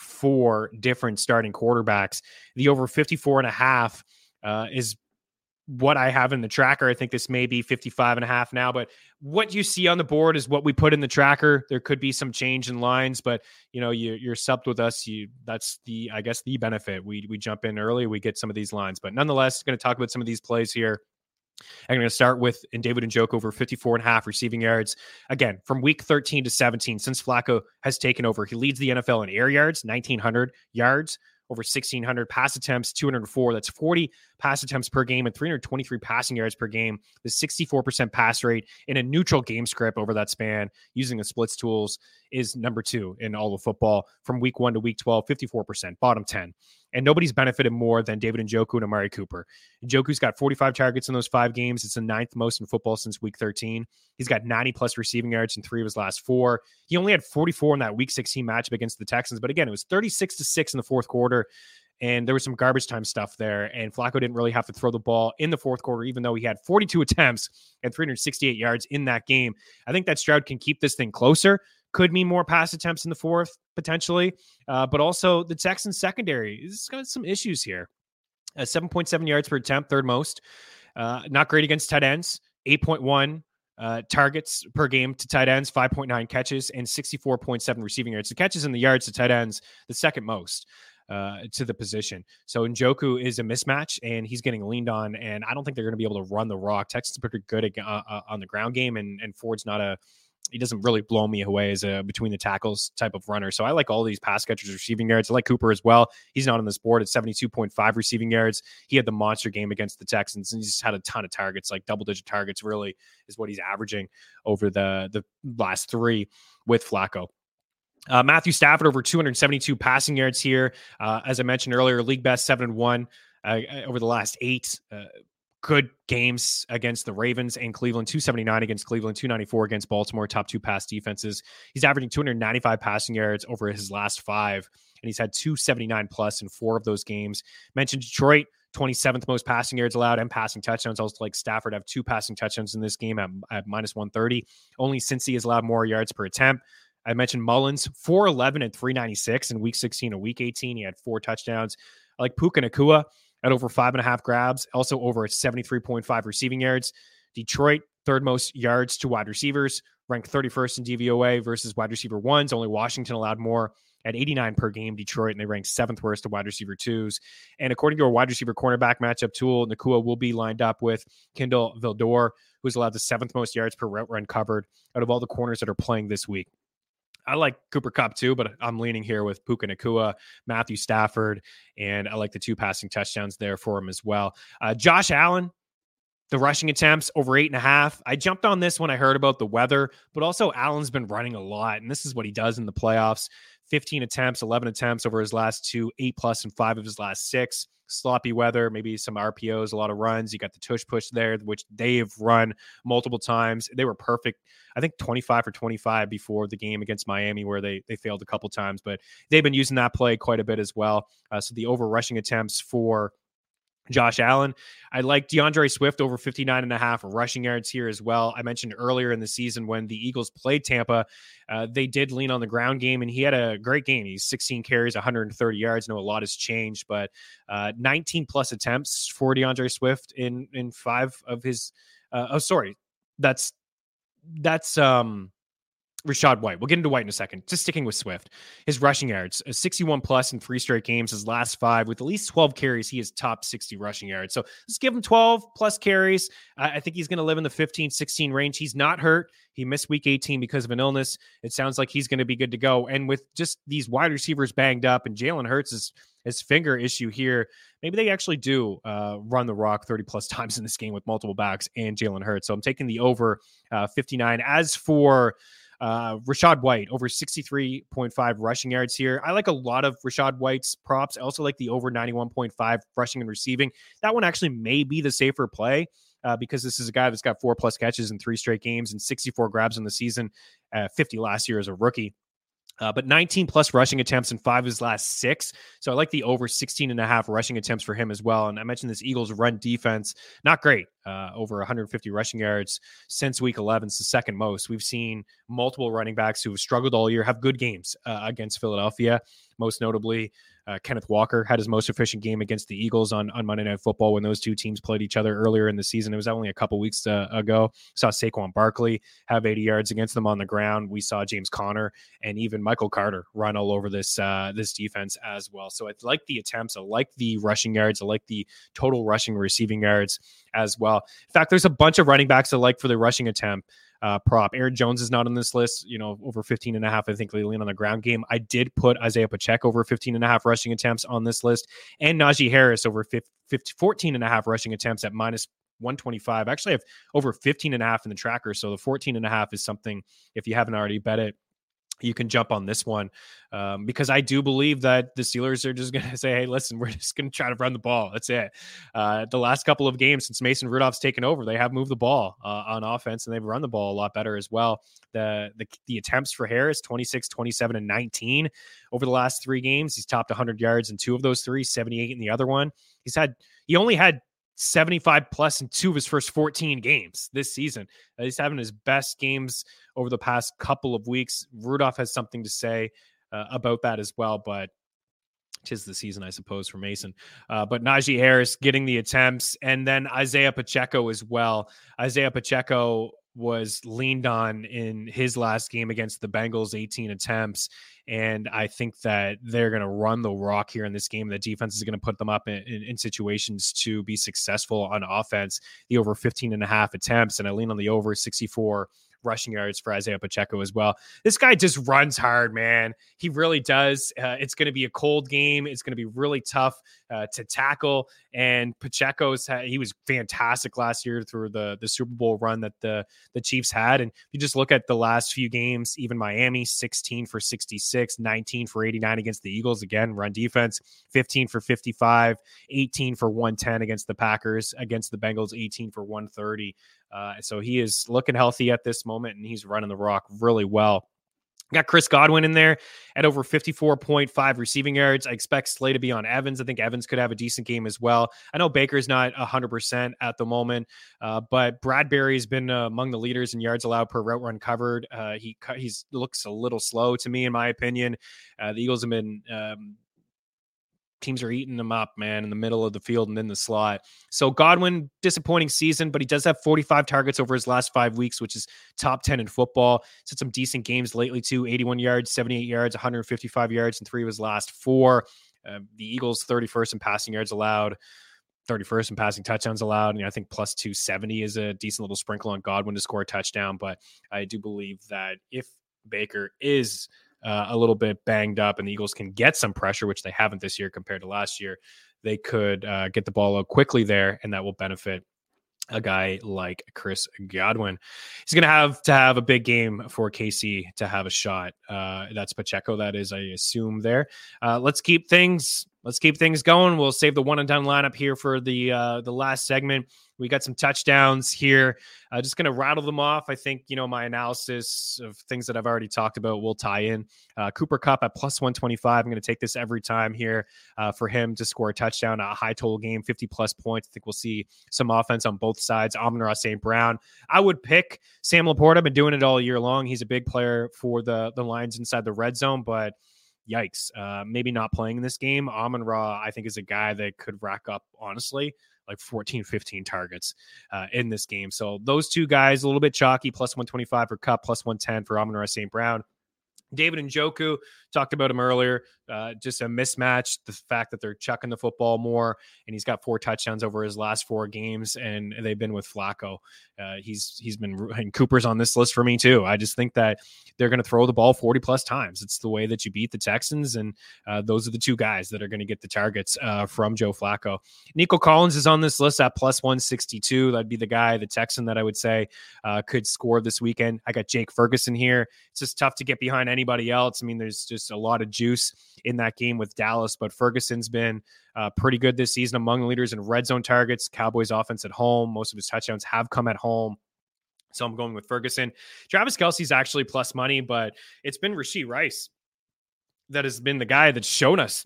four different starting quarterbacks. The over fifty-four and a half uh, is what I have in the tracker. I think this may be fifty-five and a half now, but what you see on the board is what we put in the tracker. There could be some change in lines, but you know, you, you're subbed with us. You, that's the, I guess the benefit. We, we jump in early, we get some of these lines, but nonetheless, going to talk about some of these plays here. I'm going to start with in David Njoku over fifty-four and a half receiving yards. Again, from week thirteen to seventeen, since Flacco has taken over, he leads the N F L in air yards, nineteen hundred yards, over sixteen hundred pass attempts, two hundred four. That's forty pass attempts per game and three hundred twenty-three passing yards per game. The sixty-four percent pass rate in a neutral game script over that span using the splits tools is number two in all of football. From week one to week twelve, fifty-four percent, bottom ten. And nobody's benefited more than David Njoku and Amari Cooper. Njoku's got forty-five targets in those five games. It's the ninth most in football since week thirteen. He's got ninety plus receiving yards in three of his last four. He only had forty-four in that week sixteen matchup against the Texans. But again, it was thirty-six to six in the fourth quarter. And there was some garbage time stuff there. And Flacco didn't really have to throw the ball in the fourth quarter, even though he had forty-two attempts and three hundred sixty-eight yards in that game. I think that Stroud can keep this thing closer. Could mean more pass attempts in the fourth, potentially. Uh, but also the Texans secondary has got some issues here. Uh, seven point seven yards per attempt, third most. Uh, not great against tight ends. eight point one uh, targets per game to tight ends, five point nine catches, and sixty-four point seven receiving yards. The catches and the yards to tight ends, the second most uh, to the position. So Njoku is a mismatch, and he's getting leaned on, and I don't think they're going to be able to run the rock. Texans are pretty good uh, uh, on the ground game, and, and Ford's not a he doesn't really blow me away as a between the tackles type of runner. So I like all these pass catchers receiving yards. I like Cooper as well. He's not on this board at seventy-two point five receiving yards. He had the monster game against the Texans, and he's just had a ton of targets, like double digit targets really is what he's averaging over the, the last three with Flacco. Uh, Matthew Stafford over two hundred seventy-two passing yards here. Uh, as I mentioned earlier, league best seven and one uh, over the last eight. Uh, Good games against the Ravens and Cleveland, two seventy-nine against Cleveland, two ninety-four against Baltimore, top two pass defenses. He's averaging two hundred ninety-five passing yards over his last five, and he's had two seventy-nine plus in four of those games. Mentioned Detroit, twenty-seventh most passing yards allowed and passing touchdowns. Also like Stafford have two passing touchdowns in this game at, at minus one thirty. Only Cincy has allowed more yards per attempt. I mentioned Mullins, four eleven and three ninety-six in week sixteen and week eighteen. He had four touchdowns. I like Puka Nacua at over five and a half grabs, also over seventy-three point five receiving yards. Detroit, third most yards to wide receivers, ranked thirty-first in D V O A versus wide receiver ones. Only Washington allowed more at eighty-nine per game, Detroit, and they ranked seventh worst to wide receiver twos. And according to our wide receiver cornerback matchup tool, Nacua will be lined up with Kindle Vildor, who's allowed the seventh most yards per route run covered out of all the corners that are playing this week. I like Cooper Kupp too, but I'm leaning here with Puka Nacua, Matthew Stafford, and I like the two passing touchdowns there for him as well. Uh, Josh Allen, the rushing attempts over eight and a half. I jumped on this when I heard about the weather, but also Allen's been running a lot, and this is what he does in the playoffs. fifteen attempts, eleven attempts over his last two, eight plus and five of his last six. Sloppy weather, maybe some R P Os, a lot of runs. You got the tush push there, which they've run multiple times. They were perfect. I think twenty-five for twenty-five before the game against Miami, where they they failed a couple times, but they've been using that play quite a bit as well. Uh, so the over rushing attempts for Josh Allen. I like DeAndre Swift over fifty-nine and a half rushing yards here as well. I mentioned earlier in the season when the Eagles played Tampa, uh, they did lean on the ground game, and he had a great game. He's sixteen carries, one hundred thirty yards. I know a lot has changed, but uh, nineteen plus attempts for DeAndre Swift in in five of his. Uh, oh, sorry, that's that's um. Rachaad White. We'll get into White in a second. Just sticking with Swift. His rushing yards, sixty-one plus in three straight games. His last five, with at least twelve carries, he is top sixty rushing yards. So let's give him twelve plus carries. Uh, I think he's going to live in the fifteen, sixteen range. He's not hurt. He missed week eighteen because of an illness. It sounds like he's going to be good to go. And with just these wide receivers banged up and Jalen Hurts' his finger issue here, maybe they actually do uh, run the rock thirty plus times in this game with multiple backs and Jalen Hurts. So I'm taking the over uh, fifty-nine. As for Uh, Rachaad White, over sixty-three point five rushing yards here. I like a lot of Rachaad White's props. I also like the over ninety-one point five rushing and receiving. That one actually may be the safer play uh, because this is a guy that's got four plus catches in three straight games and sixty-four grabs in the season, uh, fifty last year as a rookie. Uh, but nineteen plus rushing attempts in five of his last six. So I like the over sixteen and a half rushing attempts for him as well. And I mentioned this Eagles run defense, not great. Uh, over one hundred fifty rushing yards since week eleven. It's the second most. We've seen multiple running backs who have struggled all year have good games uh, against Philadelphia. Most notably, uh, Kenneth Walker had his most efficient game against the Eagles on, on Monday Night Football when those two teams played each other earlier in the season. It was only a couple weeks uh, ago. Saw Saquon Barkley have eighty yards against them on the ground. We saw James Conner and even Michael Carter run all over this uh, this defense as well. So I like the attempts. I like the rushing yards. I like the total rushing receiving yards as well. In fact, there's a bunch of running backs I like for the rushing attempt uh, prop. Aaron Jones is not on this list, you know, over fifteen and a half. I think they lean on the ground game. I did put Isaiah Pacheco over fifteen and a half rushing attempts on this list, and Najee Harris over fifty, fourteen and a half rushing attempts at minus one twenty-five. I actually have over fifteen and a half in the tracker. So the fourteen and a half is something, if you haven't already bet it, you can jump on this one um, because I do believe that the Steelers are just going to say, hey, listen, we're just going to try to run the ball. That's it. Uh, the last couple of games since Mason Rudolph's taken over, they have moved the ball uh, on offense, and they've run the ball a lot better as well. The, the the attempts for Harris, twenty-six, twenty-seven, and nineteen over the last three games. He's topped one hundred yards in two of those three, seventy-eight in the other one. He's had, he only had seventy-five plus in two of his first fourteen games this season. Uh, he's having his best games over the past couple of weeks. Rudolph has something to say uh, about that as well, but tis the season, I suppose, for Mason. Uh, but Najee Harris getting the attempts, and then Isaiah Pacheco as well. Isaiah Pacheco was leaned on in his last game against the Bengals, eighteen attempts. And I think that they're going to run the rock here in this game. The defense is going to put them up in, in, in situations to be successful on offense. The over fifteen and a half attempts, and I lean on the over sixty-four rushing yards for Isaiah Pacheco as well. This guy just runs hard, man. He really does. Uh, it's going to be a cold game. It's going to be really tough uh, to tackle. And Pacheco's, he was fantastic last year through the, the Super Bowl run that the, the Chiefs had. And you just look at the last few games, even Miami, sixteen for sixty-six, nineteen for eighty-nine against the Eagles. Again, run defense, fifteen for fifty-five, eighteen for one ten against the Packers, against the Bengals, eighteen for one thirty. Uh, so he is looking healthy at this moment, and he's running the rock really well. Got Chris Godwin in there at over fifty-four point five receiving yards. I expect Slay to be on Evans. I think Evans could have a decent game as well. I know Baker's not one hundred percent at the moment, uh, but Bradbury has been uh, among the leaders in yards allowed per route run covered. Uh, he he's looks a little slow to me, in my opinion. Uh, the Eagles have been... Um, Teams are eating them up, man, in the middle of the field and in the slot. So Godwin, disappointing season, but he does have forty-five targets over his last five weeks, which is top ten in football. He's had some decent games lately too, eighty-one yards, seventy-eight yards, one hundred fifty-five yards in three of his last four. Uh, the Eagles thirty-first in passing yards allowed, thirty-first in passing touchdowns allowed. And I think plus two seventy is a decent little sprinkle on Godwin to score a touchdown. But I do believe that if Baker is uh, a little bit banged up and the Eagles can get some pressure, which they haven't this year compared to last year, they could uh, get the ball out quickly there, and that will benefit a guy like Chris Godwin. He's going to have to have a big game for K C to have a shot. Uh, that's Pacheco, that is, I assume there. Uh, let's keep things let's keep things going. We'll save the one and done lineup here for the uh, the last segment. We got some touchdowns here. Uh, just going to rattle them off. I think, you know, my analysis of things that I've already talked about will tie in. Uh, Cooper Kupp at plus one twenty-five. I'm going to take this every time here uh, for him to score a touchdown, a high total game, fifty plus points. I think we'll see some offense on both sides. Amon-Ra Saint Brown. I would pick Sam Laporta. I've been doing it all year long. He's a big player for the, the Lions inside the red zone, but yikes, uh, maybe not playing in this game. Amon-Ra, I think, is a guy that could rack up, honestly, like fourteen, fifteen targets uh, in this game. So those two guys, a little bit chalky, plus one twenty-five for Kupp, plus one ten for Amon-Ra Saint Brown. David Njoku, talked about him earlier, uh, just a mismatch. The fact that they're chucking the football more, and he's got four touchdowns over his last four games, and they've been with Flacco. Uh, he's he's been, and Cooper's on this list for me too. I just think that they're going to throw the ball forty plus times. It's the way that you beat the Texans, and uh, those are the two guys that are going to get the targets uh, from Joe Flacco. Nico Collins is on this list at plus one sixty-two. That'd be the guy, the Texan, that I would say uh, could score this weekend. I got Jake Ferguson here. It's just tough to get behind anybody else. I mean, there's just a lot of juice in that game with Dallas, but Ferguson's been uh, pretty good this season, among the leaders in red zone targets. Cowboys offense at home. Most of his touchdowns have come at home. So I'm going with Ferguson. Travis Kelce's actually plus money, but it's been Rashee Rice that has been the guy that's shown us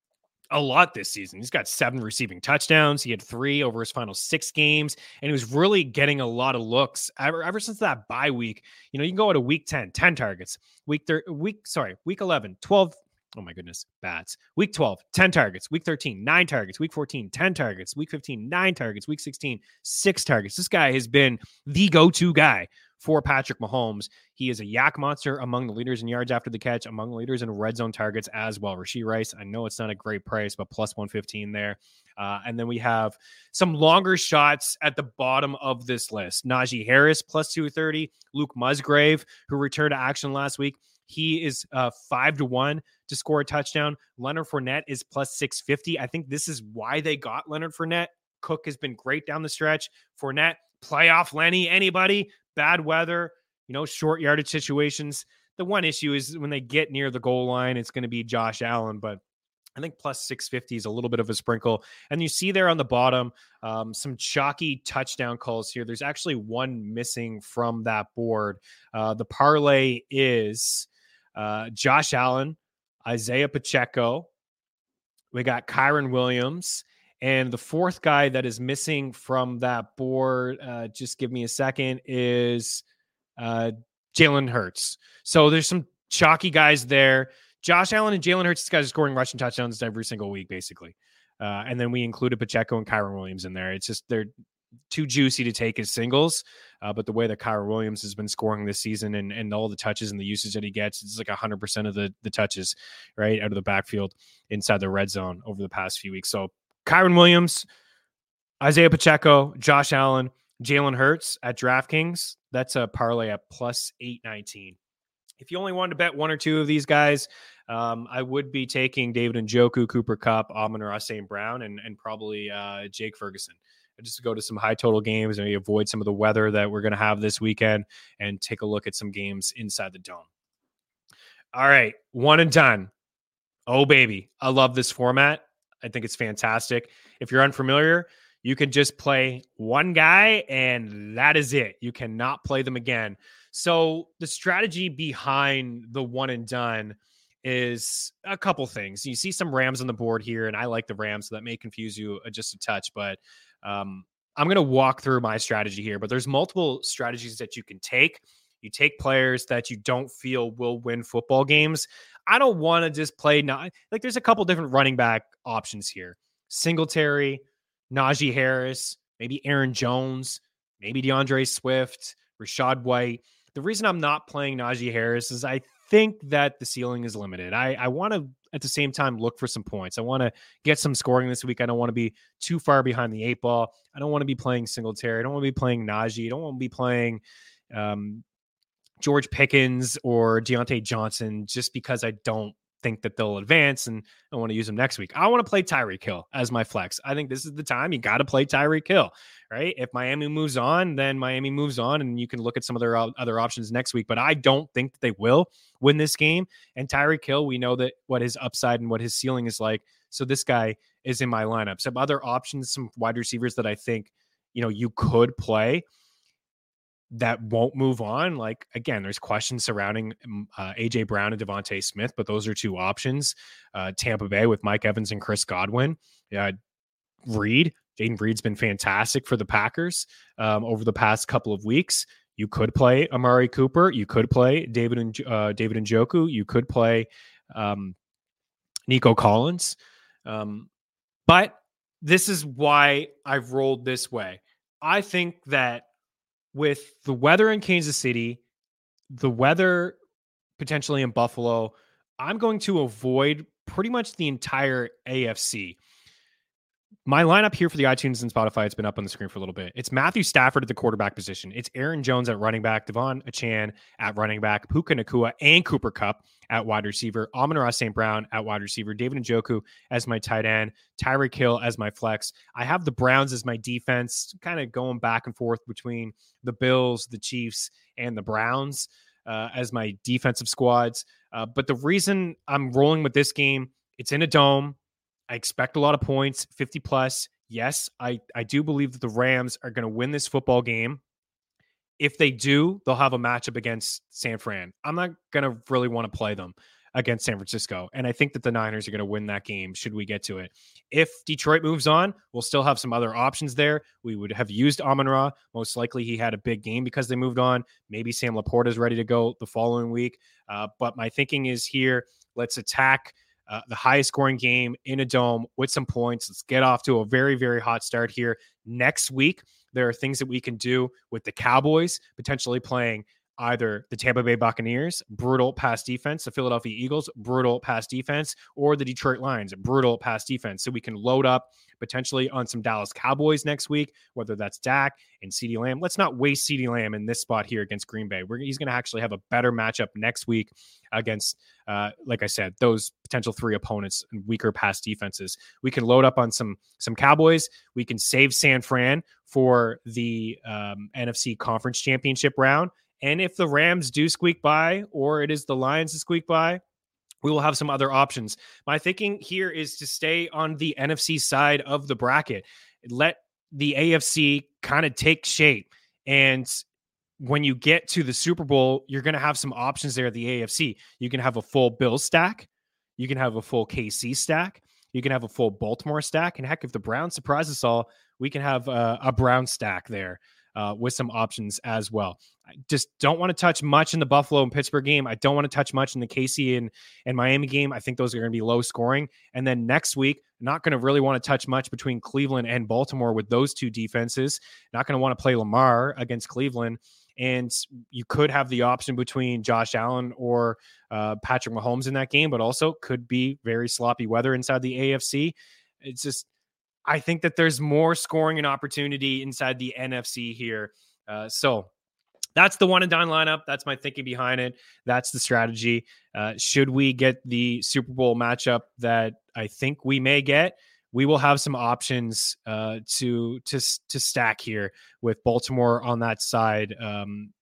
a lot this season. He's got seven receiving touchdowns. He had three over his final six games, and he was really getting a lot of looks ever, ever since that bye week. You know, you can go to week ten, ten targets, week thir- week, sorry, week eleven, twelve. Oh my goodness, bats. Week twelve, ten targets. Week thirteen, nine targets. Week fourteen, ten targets. Week fifteen, nine targets. Week sixteen, six targets. This guy has been the go-to guy for Patrick Mahomes. He is a yak monster, among the leaders in yards after the catch, among the leaders in red zone targets as well. Rashee Rice, I know it's not a great price, but plus one fifteen there. Uh, and then we have some longer shots at the bottom of this list. Najee Harris, plus two thirty. Luke Musgrave, who returned to action last week, he is uh, five to one to score a touchdown. Leonard Fournette is plus six fifty. I think this is why they got Leonard Fournette. Cook has been great down the stretch. Fournette, playoff Lenny, anybody, bad weather, you know, short yardage situations. The one issue is when they get near the goal line, it's going to be Josh Allen, but I think plus six fifty is a little bit of a sprinkle. And you see there on the bottom, um, some chalky touchdown calls here. There's actually one missing from that board. Uh, the parlay is uh, Josh Allen, Isaiah Pacheco. We got Kyron Williams. And the fourth guy that is missing from that board, uh, just give me a second, is uh, Jalen Hurts. So there's some chalky guys there. Josh Allen and Jalen Hurts, these guys are scoring rushing touchdowns every single week, basically. Uh, and then we included Pacheco and Kyron Williams in there. It's just they're too juicy to take as singles. Uh, but the way that Kyron Williams has been scoring this season and, and all the touches and the usage that he gets, it's like one hundred percent of the, the touches, right, out of the backfield inside the red zone over the past few weeks. So Kyron Williams, Isaiah Pacheco, Josh Allen, Jalen Hurts at DraftKings. That's a parlay at plus eight nineteen. If you only wanted to bet one or two of these guys, um, I would be taking David Njoku, Cooper Kupp, Amon-Ra Saint Brown, and, and probably uh, Jake Ferguson. Just to go to some high total games and avoid some of the weather that we're going to have this weekend and take a look at some games inside the dome. All right, one and done. Oh, baby. I love this format. I think it's fantastic. If you're unfamiliar, you can just play one guy and that is it. You cannot play them again. So the strategy behind the one and done is a couple things. You see some Rams on the board here, and I like the Rams, so that may confuse you just a touch, but um, I'm going to walk through my strategy here, but there's multiple strategies that you can take. You take players that you don't feel will win football games. I don't want to just play, not, like there's a couple different running back options here. Singletary, Najee Harris, maybe Aaron Jones, maybe DeAndre Swift, Rachaad White. The reason I'm not playing Najee Harris is I think that the ceiling is limited. I, I want to, at the same time, look for some points. I want to get some scoring this week. I don't want to be too far behind the eight ball. I don't want to be playing Singletary. I don't want to be playing Najee. I don't want to be playing um, George Pickens or Deontay Johnson just because I don't think that they'll advance and I want to use them next week. I want to play Tyreek Hill as my flex. I think this is the time you got to play Tyreek Hill, right? If Miami moves on, then Miami moves on and you can look at some of their other options next week, but I don't think that they will win this game. And Tyreek Hill, we know that what his upside and what his ceiling is like. So this guy is in my lineup. Some other options, some wide receivers that I think, you know, you could play that won't move on. Like, again, there's questions surrounding uh, A J Brown and Devontae Smith, but those are two options. Uh, Tampa Bay with Mike Evans and Chris Godwin. Uh, Reed, Jaden Reed's been fantastic for the Packers um, over the past couple of weeks. You could play Amari Cooper. You could play David and uh, David Njoku. You could play um, Nico Collins. Um, but this is why I've rolled this way. I think that with the weather in Kansas City, the weather potentially in Buffalo, I'm going to avoid pretty much the entire A F C. My lineup here for the iTunes and Spotify, it's been up on the screen for a little bit. It's Matthew Stafford at the quarterback position. It's Aaron Jones at running back, Devon Achane at running back, Puka Nacua and Cooper Kupp at wide receiver, Amon-Ra Saint Brown at wide receiver, David Njoku as my tight end, Tyreek Hill as my flex. I have the Browns as my defense, kind of going back and forth between the Bills, the Chiefs, and the Browns uh, as my defensive squads. Uh, but the reason I'm rolling with this game, it's in a dome. I expect a lot of points, fifty plus. Yes, I, I do believe that the Rams are going to win this football game. If they do, they'll have a matchup against San Fran. I'm not going to really want to play them against San Francisco. And I think that the Niners are going to win that game should we get to it. If Detroit moves on, we'll still have some other options there. We would have used Amon-Ra. Most likely he had a big game because they moved on. Maybe Sam Laporta is ready to go the following week. Uh, but my thinking is here, let's attack Uh, the highest scoring game in a dome with some points. Let's get off to a very, very hot start here. Next week, there are things that we can do with the Cowboys, potentially playing either the Tampa Bay Buccaneers, brutal pass defense, the Philadelphia Eagles, brutal pass defense, or the Detroit Lions, brutal pass defense. So we can load up potentially on some Dallas Cowboys next week, whether that's Dak and CeeDee Lamb. Let's not waste CeeDee Lamb in this spot here against Green Bay. We're, he's going to actually have a better matchup next week against, uh, like I said, those potential three opponents and weaker pass defenses. We can load up on some some Cowboys. We can save San Fran for the um, N F C Conference Championship round. And if the Rams do squeak by, or it is the Lions to squeak by, we will have some other options. My thinking here is to stay on the N F C side of the bracket. Let the A F C kind of take shape. And when you get to the Super Bowl, you're going to have some options there at the A F C. You can have a full Bills stack. You can have a full K C stack. You can have a full Baltimore stack. And heck, if the Browns surprise us all, we can have a, a Brown stack there. Uh, with some options as well. I just don't want to touch much in the Buffalo and Pittsburgh game. I don't want to touch much in the K C and, and Miami game. I think those are going to be low scoring. And then next week, not going to really want to touch much between Cleveland and Baltimore with those two defenses. Not going to want to play Lamar against Cleveland. And you could have the option between Josh Allen or uh, Patrick Mahomes in that game, but also could be very sloppy weather inside the A F C. It's just, I think that there's more scoring and opportunity inside the N F C here. Uh, so that's the one and done lineup. That's my thinking behind it. That's the strategy. Uh, should we get the Super Bowl matchup that I think we may get, we will have some options uh, to, to, to stack here with Baltimore on that side. Um,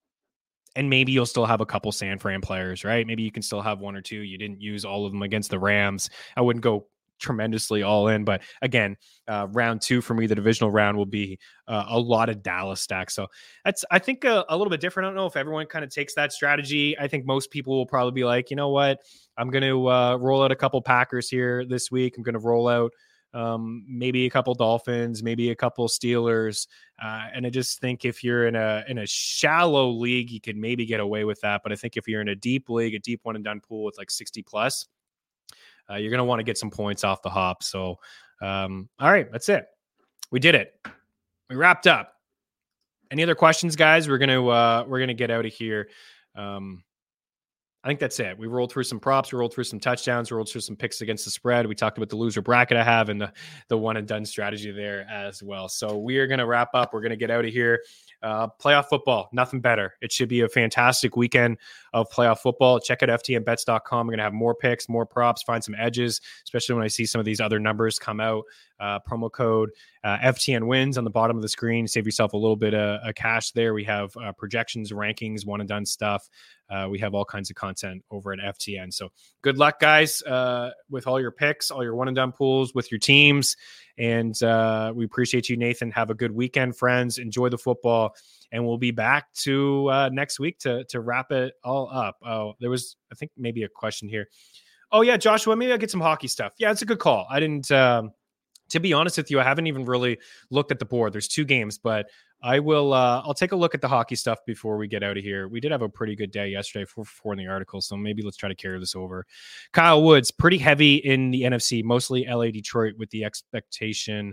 and maybe you'll still have a couple San Fran players, right? Maybe you can still have one or two. You didn't use all of them against the Rams. I wouldn't go tremendously all in, but again, uh, round two for me, the divisional round will be uh, a lot of Dallas stacks. So that's, I think a, a little bit different. I don't know if everyone kind of takes that strategy. I think most people will probably be like, you know what, I'm going to uh, roll out a couple Packers here this week. I'm going to roll out um, maybe a couple Dolphins, maybe a couple Steelers. Uh, and I just think if you're in a, in a shallow league, you could maybe get away with that. But I think if you're in a deep league, a deep one and done pool with like sixty plus, Uh, you're going to want to get some points off the hop. So, um, all right, that's it. We did it. We wrapped up. Any other questions, guys? We're going to, uh, we're going to get out of here. Um, I think that's it. We rolled through some props, we rolled through some touchdowns, we rolled through some picks against the spread. We talked about the loser bracket I have and the, the one and done strategy there as well. So we are going to wrap up. We're going to get out of here. Uh, playoff football, nothing better. It should be a fantastic weekend of playoff football. Check out F T N bets dot com. We're going to have more picks, more props, find some edges, especially when I see some of these other numbers come out. Uh, promo code uh, F T N wins on the bottom of the screen. Save yourself a little bit of, of cash there. We have uh, projections, rankings, one and done stuff. Uh, we have all kinds of content over at F T N. So good luck, guys, uh, with all your picks, all your one and done pools with your teams. And uh, we appreciate you, Nathan. Have a good weekend, friends. Enjoy the football. And we'll be back to uh, next week to to wrap it all up. Oh, there was, I think, maybe a question here. Oh, yeah, Joshua, maybe I'll get some hockey stuff. Yeah, it's a good call. I didn't, um, to be honest with you, I haven't even really looked at the board. There's two games, but I will, uh, I'll take a look at the hockey stuff before we get out of here. We did have a pretty good day yesterday for, for in the article, so maybe let's try to carry this over. Kyle Woods, pretty heavy in the N F C, mostly L A, Detroit, with the expectation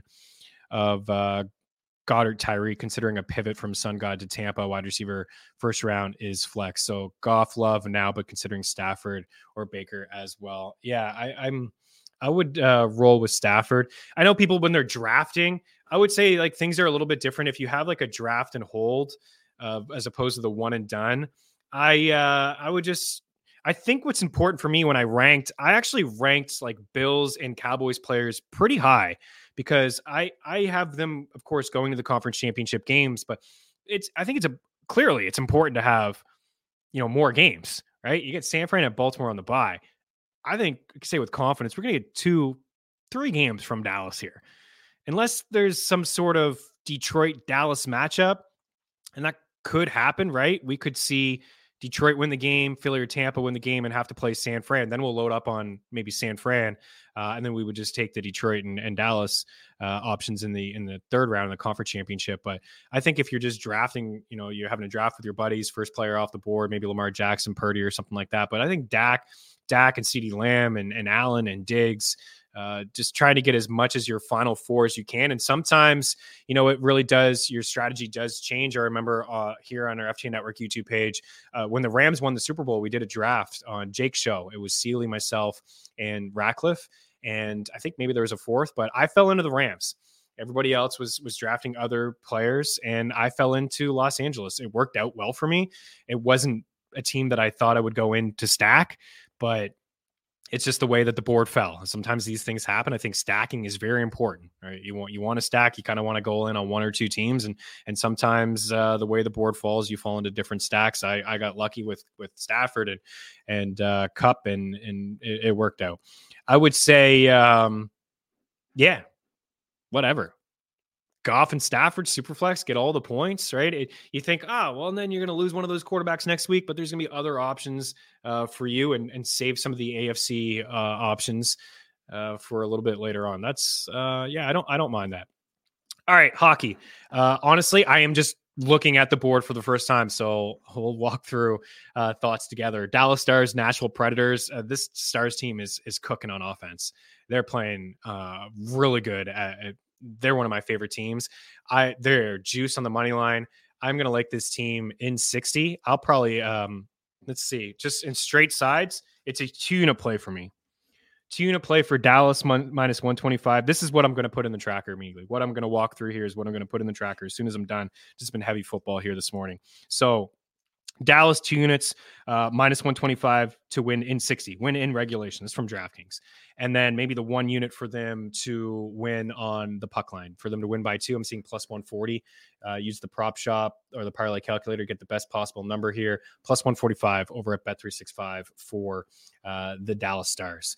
of uh, Goddard, Tyree, considering a pivot from Sun God to Tampa. Wide receiver first round is flex. So Goff, Love now, but considering Stafford or Baker as well. Yeah, I, I'm, I would uh, roll with Stafford. I know people when they're drafting, I would say like things are a little bit different. If you have like a draft and hold uh, as opposed to the one and done, I uh, I would just, I think what's important for me when I ranked, I actually ranked like Bills and Cowboys players pretty high because I I have them, of course, going to the conference championship games, but it's, I think it's a, clearly it's important to have, you know, more games, right? You get San Fran at Baltimore on the bye. I think I can say with confidence, we're going to get two, three games from Dallas here. Unless there's some sort of Detroit-Dallas matchup, and that could happen, right? We could see Detroit win the game, Philly or Tampa win the game, and have to play San Fran. Then we'll load up on maybe San Fran, uh, and then we would just take the Detroit and, and Dallas uh, options in the in the third round of the conference championship. But I think if you're just drafting, you know, you're having a draft with your buddies, first player off the board, maybe Lamar Jackson, Purdy, or something like that. But I think Dak, Dak and CeeDee Lamb and, and Allen and Diggs, Uh, just try to get as much as your final four as you can. And sometimes, you know, it really does, your strategy does change. I remember uh, here on our F T N Network YouTube page, uh, when the Rams won the Super Bowl, we did a draft on Jake's show. It was Sealy, myself, and Ratcliffe. And I think maybe there was a fourth, but I fell into the Rams. Everybody else was was drafting other players, and I fell into Los Angeles. It worked out well for me. It wasn't a team that I thought I would go in to stack, but it's just the way that the board fell. Sometimes these things happen. I think stacking is very important, right? You want, you want to stack, you kind of want to go in on one or two teams. And, and sometimes uh, the way the board falls, you fall into different stacks. I, I got lucky with, with Stafford and, and uh, Cup and, and it, it worked out. I would say, um, yeah, whatever. Goff and Stafford, Superflex, get all the points, right? It, you think, oh, well, and then you're going to lose one of those quarterbacks next week, but there's going to be other options uh, for you and, and save some of the A F C uh, options uh, for a little bit later on. That's, uh, yeah, I don't, I don't mind that. All right, hockey. Uh, honestly, I am just looking at the board for the first time, so we'll walk through uh, thoughts together. Dallas Stars, Nashville Predators. Uh, this Stars team is is cooking on offense. They're playing uh, really good at, at they're one of my favorite teams. I they're juice on the money line. I'm going to like this team in sixty. I'll probably, um, let's see, just in straight sides. It's a two unit play for me. Two unit play for Dallas mon- minus one twenty-five. This is what I'm going to put in the tracker immediately. What I'm going to walk through here is what I'm going to put in the tracker as soon as I'm done. Just been heavy football here this morning. So Dallas two units, uh, minus one twenty-five to win in sixty, win in regulation. This is from DraftKings. And then maybe the one unit for them to win on the puck line. For them to win by two, I'm seeing plus one forty. Uh, use the prop shop or the parlay calculator, get the best possible number here. Plus one forty-five over at Bet three sixty-five for uh, the Dallas Stars.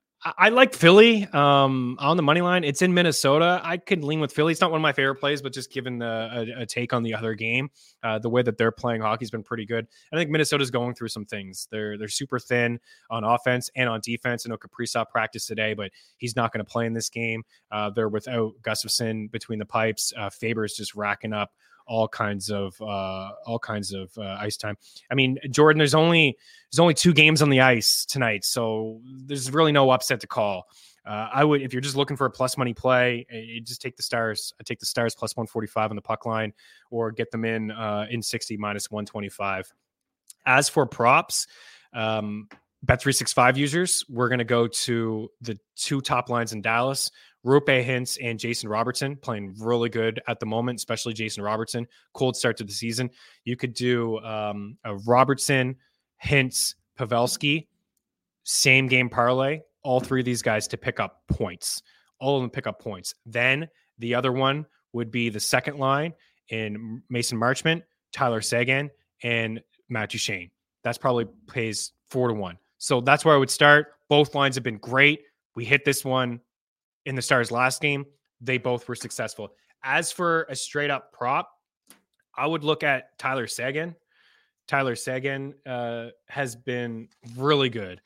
I like Philly um, on the money line. It's in Minnesota. I could lean with Philly. It's not one of my favorite plays, but just given the, a, a take on the other game, uh, the way that they're playing hockey has been pretty good. I think Minnesota's going through some things. They're they're super thin on offense and on defense. I know Kaprizov practiced today, but he's not going to play in this game. Uh, they're without Gustafsson between the pipes. Uh, Faber's just racking up all kinds of uh, all kinds of uh, ice time. I mean, Jordan, there's only there's only two games on the ice tonight, so there's really no upset to call. Uh, I would, if you're just looking for a plus money play, you just take the Stars. I take the Stars plus one forty-five on the puck line, or get them in uh, in sixty minus one twenty-five. As for props, Um, Bet three sixty-five users, we're going to go to the two top lines in Dallas. Roope Hintz and Jason Robertson playing really good at the moment, especially Jason Robertson. Cold start to the season. You could do um, a Robertson, Hintz, Pavelski, same game parlay. All three of these guys to pick up points. All of them pick up points. Then the other one would be the second line in Mason Marchment, Tyler Seguin, and Matt Duchene. That's probably pays four to one. So that's where I would start. Both lines have been great. We hit this one in the Stars last game. They both were successful. As for a straight up prop, I would look at Tyler Seguin. Tyler Seguin uh, has been really good.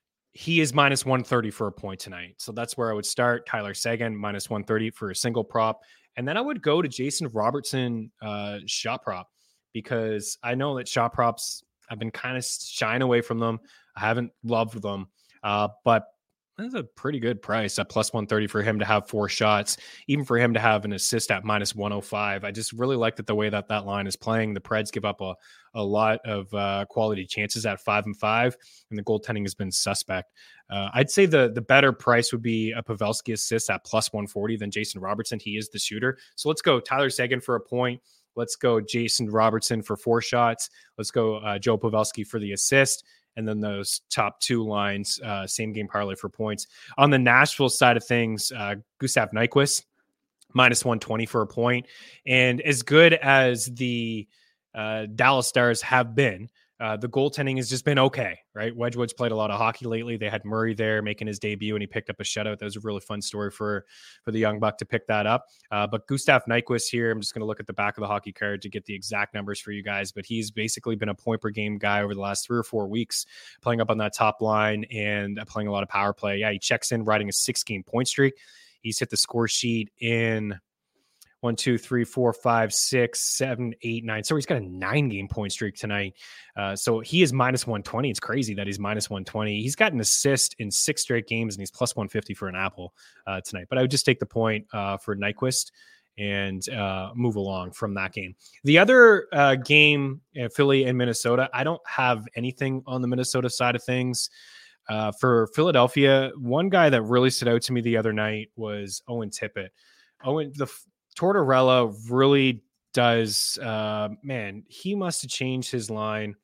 He is minus one thirty for a point tonight. So that's where I would start. Tyler Seguin, minus one thirty for a single prop. And then I would go to Jason Robertson uh, shot prop, because I know that shot props, I've been kind of shying away from them. I haven't loved them, uh, but that's a pretty good price at plus one thirty for him to have four shots, even for him to have an assist at minus one oh five. I just really like that the way that that line is playing. The Preds give up a, a lot of uh, quality chances at five and five, and the goaltending has been suspect. Uh, I'd say the, the better price would be a Pavelski assist at plus one forty than Jason Robertson. He is the shooter. So let's go Tyler Seguin for a point. Let's go Jason Robertson for four shots. Let's go uh, Joe Pavelski for the assist. And then those top two lines, uh, same game parlay for points. On the Nashville side of things, uh, Gustav Nyquist, minus one twenty for a point. And as good as the uh, Dallas Stars have been, uh, the goaltending has just been okay, right? Wedgwood's played a lot of hockey lately. They had Murray there making his debut, and he picked up a shutout. That was a really fun story for, for the young buck to pick that up. Uh, but Gustav Nyquist here, I'm just going to look at the back of the hockey card to get the exact numbers for you guys, but he's basically been a point per game guy over the last three or four weeks, playing up on that top line and playing a lot of power play. Yeah, he checks in, riding a six-game point streak. He's hit the score sheet in one, two, three, four, five, six, seven, eight, nine. So he's got a nine game point streak tonight. Uh, so he is minus one twenty. It's crazy that he's minus one twenty. He's got an assist in six straight games, and he's plus one fifty for an apple uh, tonight. But I would just take the point uh, for Nyquist and uh, move along from that game. The other uh, game, uh, Philly and Minnesota, I don't have anything on the Minnesota side of things. Uh, for Philadelphia, one guy that really stood out to me the other night was Owen Tippett. Owen, the Tortorella really does, uh, man, he must have changed his line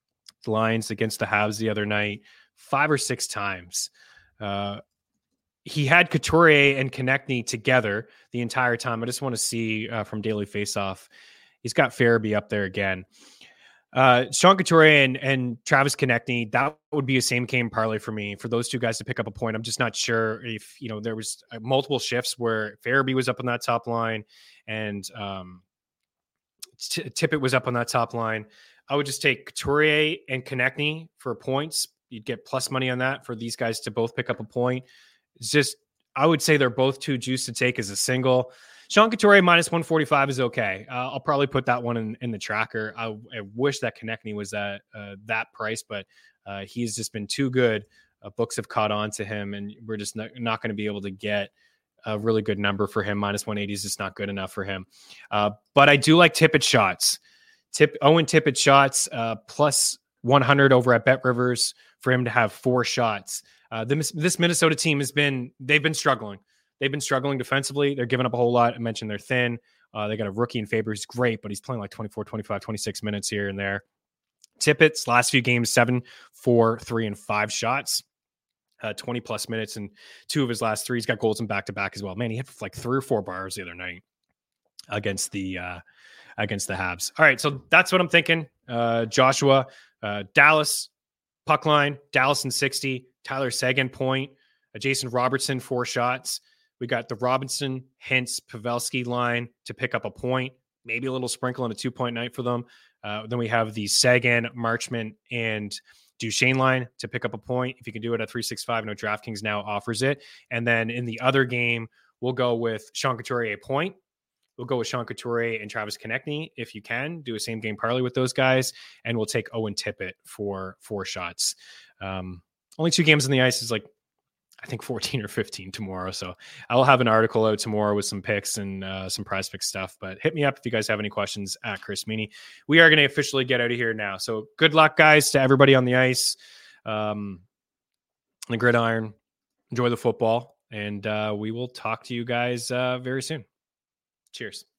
lines against the Habs the other night five or six times. Uh, he had Couturier and Konechny together the entire time. I just want to see uh, from Daily Faceoff. He's got Farabee up there again. Uh, Sean Couturier and, and Travis Konechny, that would be a same game parlay for me, for those two guys to pick up a point. I'm just not sure if, you know, there was uh, multiple shifts where Farabee was up on that top line and um, T- Tippett was up on that top line. I would just take Couturier and Konechny for points. You'd get plus money on that for these guys to both pick up a point. It's just, I would say they're both too juiced to take as a single. Sean Couturier minus one forty-five is okay. Uh, I'll probably put that one in, in the tracker. I, I wish that Konechny was at uh, that price, but uh, he's just been too good. Uh, books have caught on to him, and we're just not, not going to be able to get a really good number for him. Minus one eighty is just not good enough for him. Uh, but I do like Tippett shots. Tip Owen Tippett shots uh, plus one hundred over at Bet Rivers for him to have four shots. Uh, this, this Minnesota team has been, they've been struggling. They've been struggling defensively. They're giving up a whole lot. I mentioned they're thin. Uh, they got a rookie in Faber. He's great, but he's playing like twenty-four, twenty-five, twenty-six minutes here and there. Tippett's last few games, seven, four, three, and five shots. Uh, twenty plus minutes, and two of his last three. He's got goals in back to back as well. Man, he had like three or four bars the other night against the uh, against the Habs. All right, so that's what I'm thinking. Uh, Joshua, uh, Dallas, puck line, Dallas in sixty. Tyler Seguin point. Uh, Jason Robertson, four shots. We got the Robinson, Hintz, Pavelski line to pick up a point. Maybe a little sprinkle on a two-point night for them. Uh, then we have the Seguin, Marchment, and Duchene line to pick up a point. If you can do it at three sixty-five, no DraftKings now offers it. And then in the other game, we'll go with Sean Couturier a point. We'll go with Sean Couturier and Travis Konechny. If you can, do a same game parlay with those guys. And we'll take Owen Tippett for four shots. Um, only two games on the ice is like, I think fourteen or fifteen tomorrow. So I'll have an article out tomorrow with some picks and uh, some prize pick stuff. But hit me up if you guys have any questions at Chris Meany. We are going to officially get out of here now. So good luck, guys, to everybody on the ice, um, the gridiron. Enjoy the football, and uh, we will talk to you guys uh, very soon. Cheers.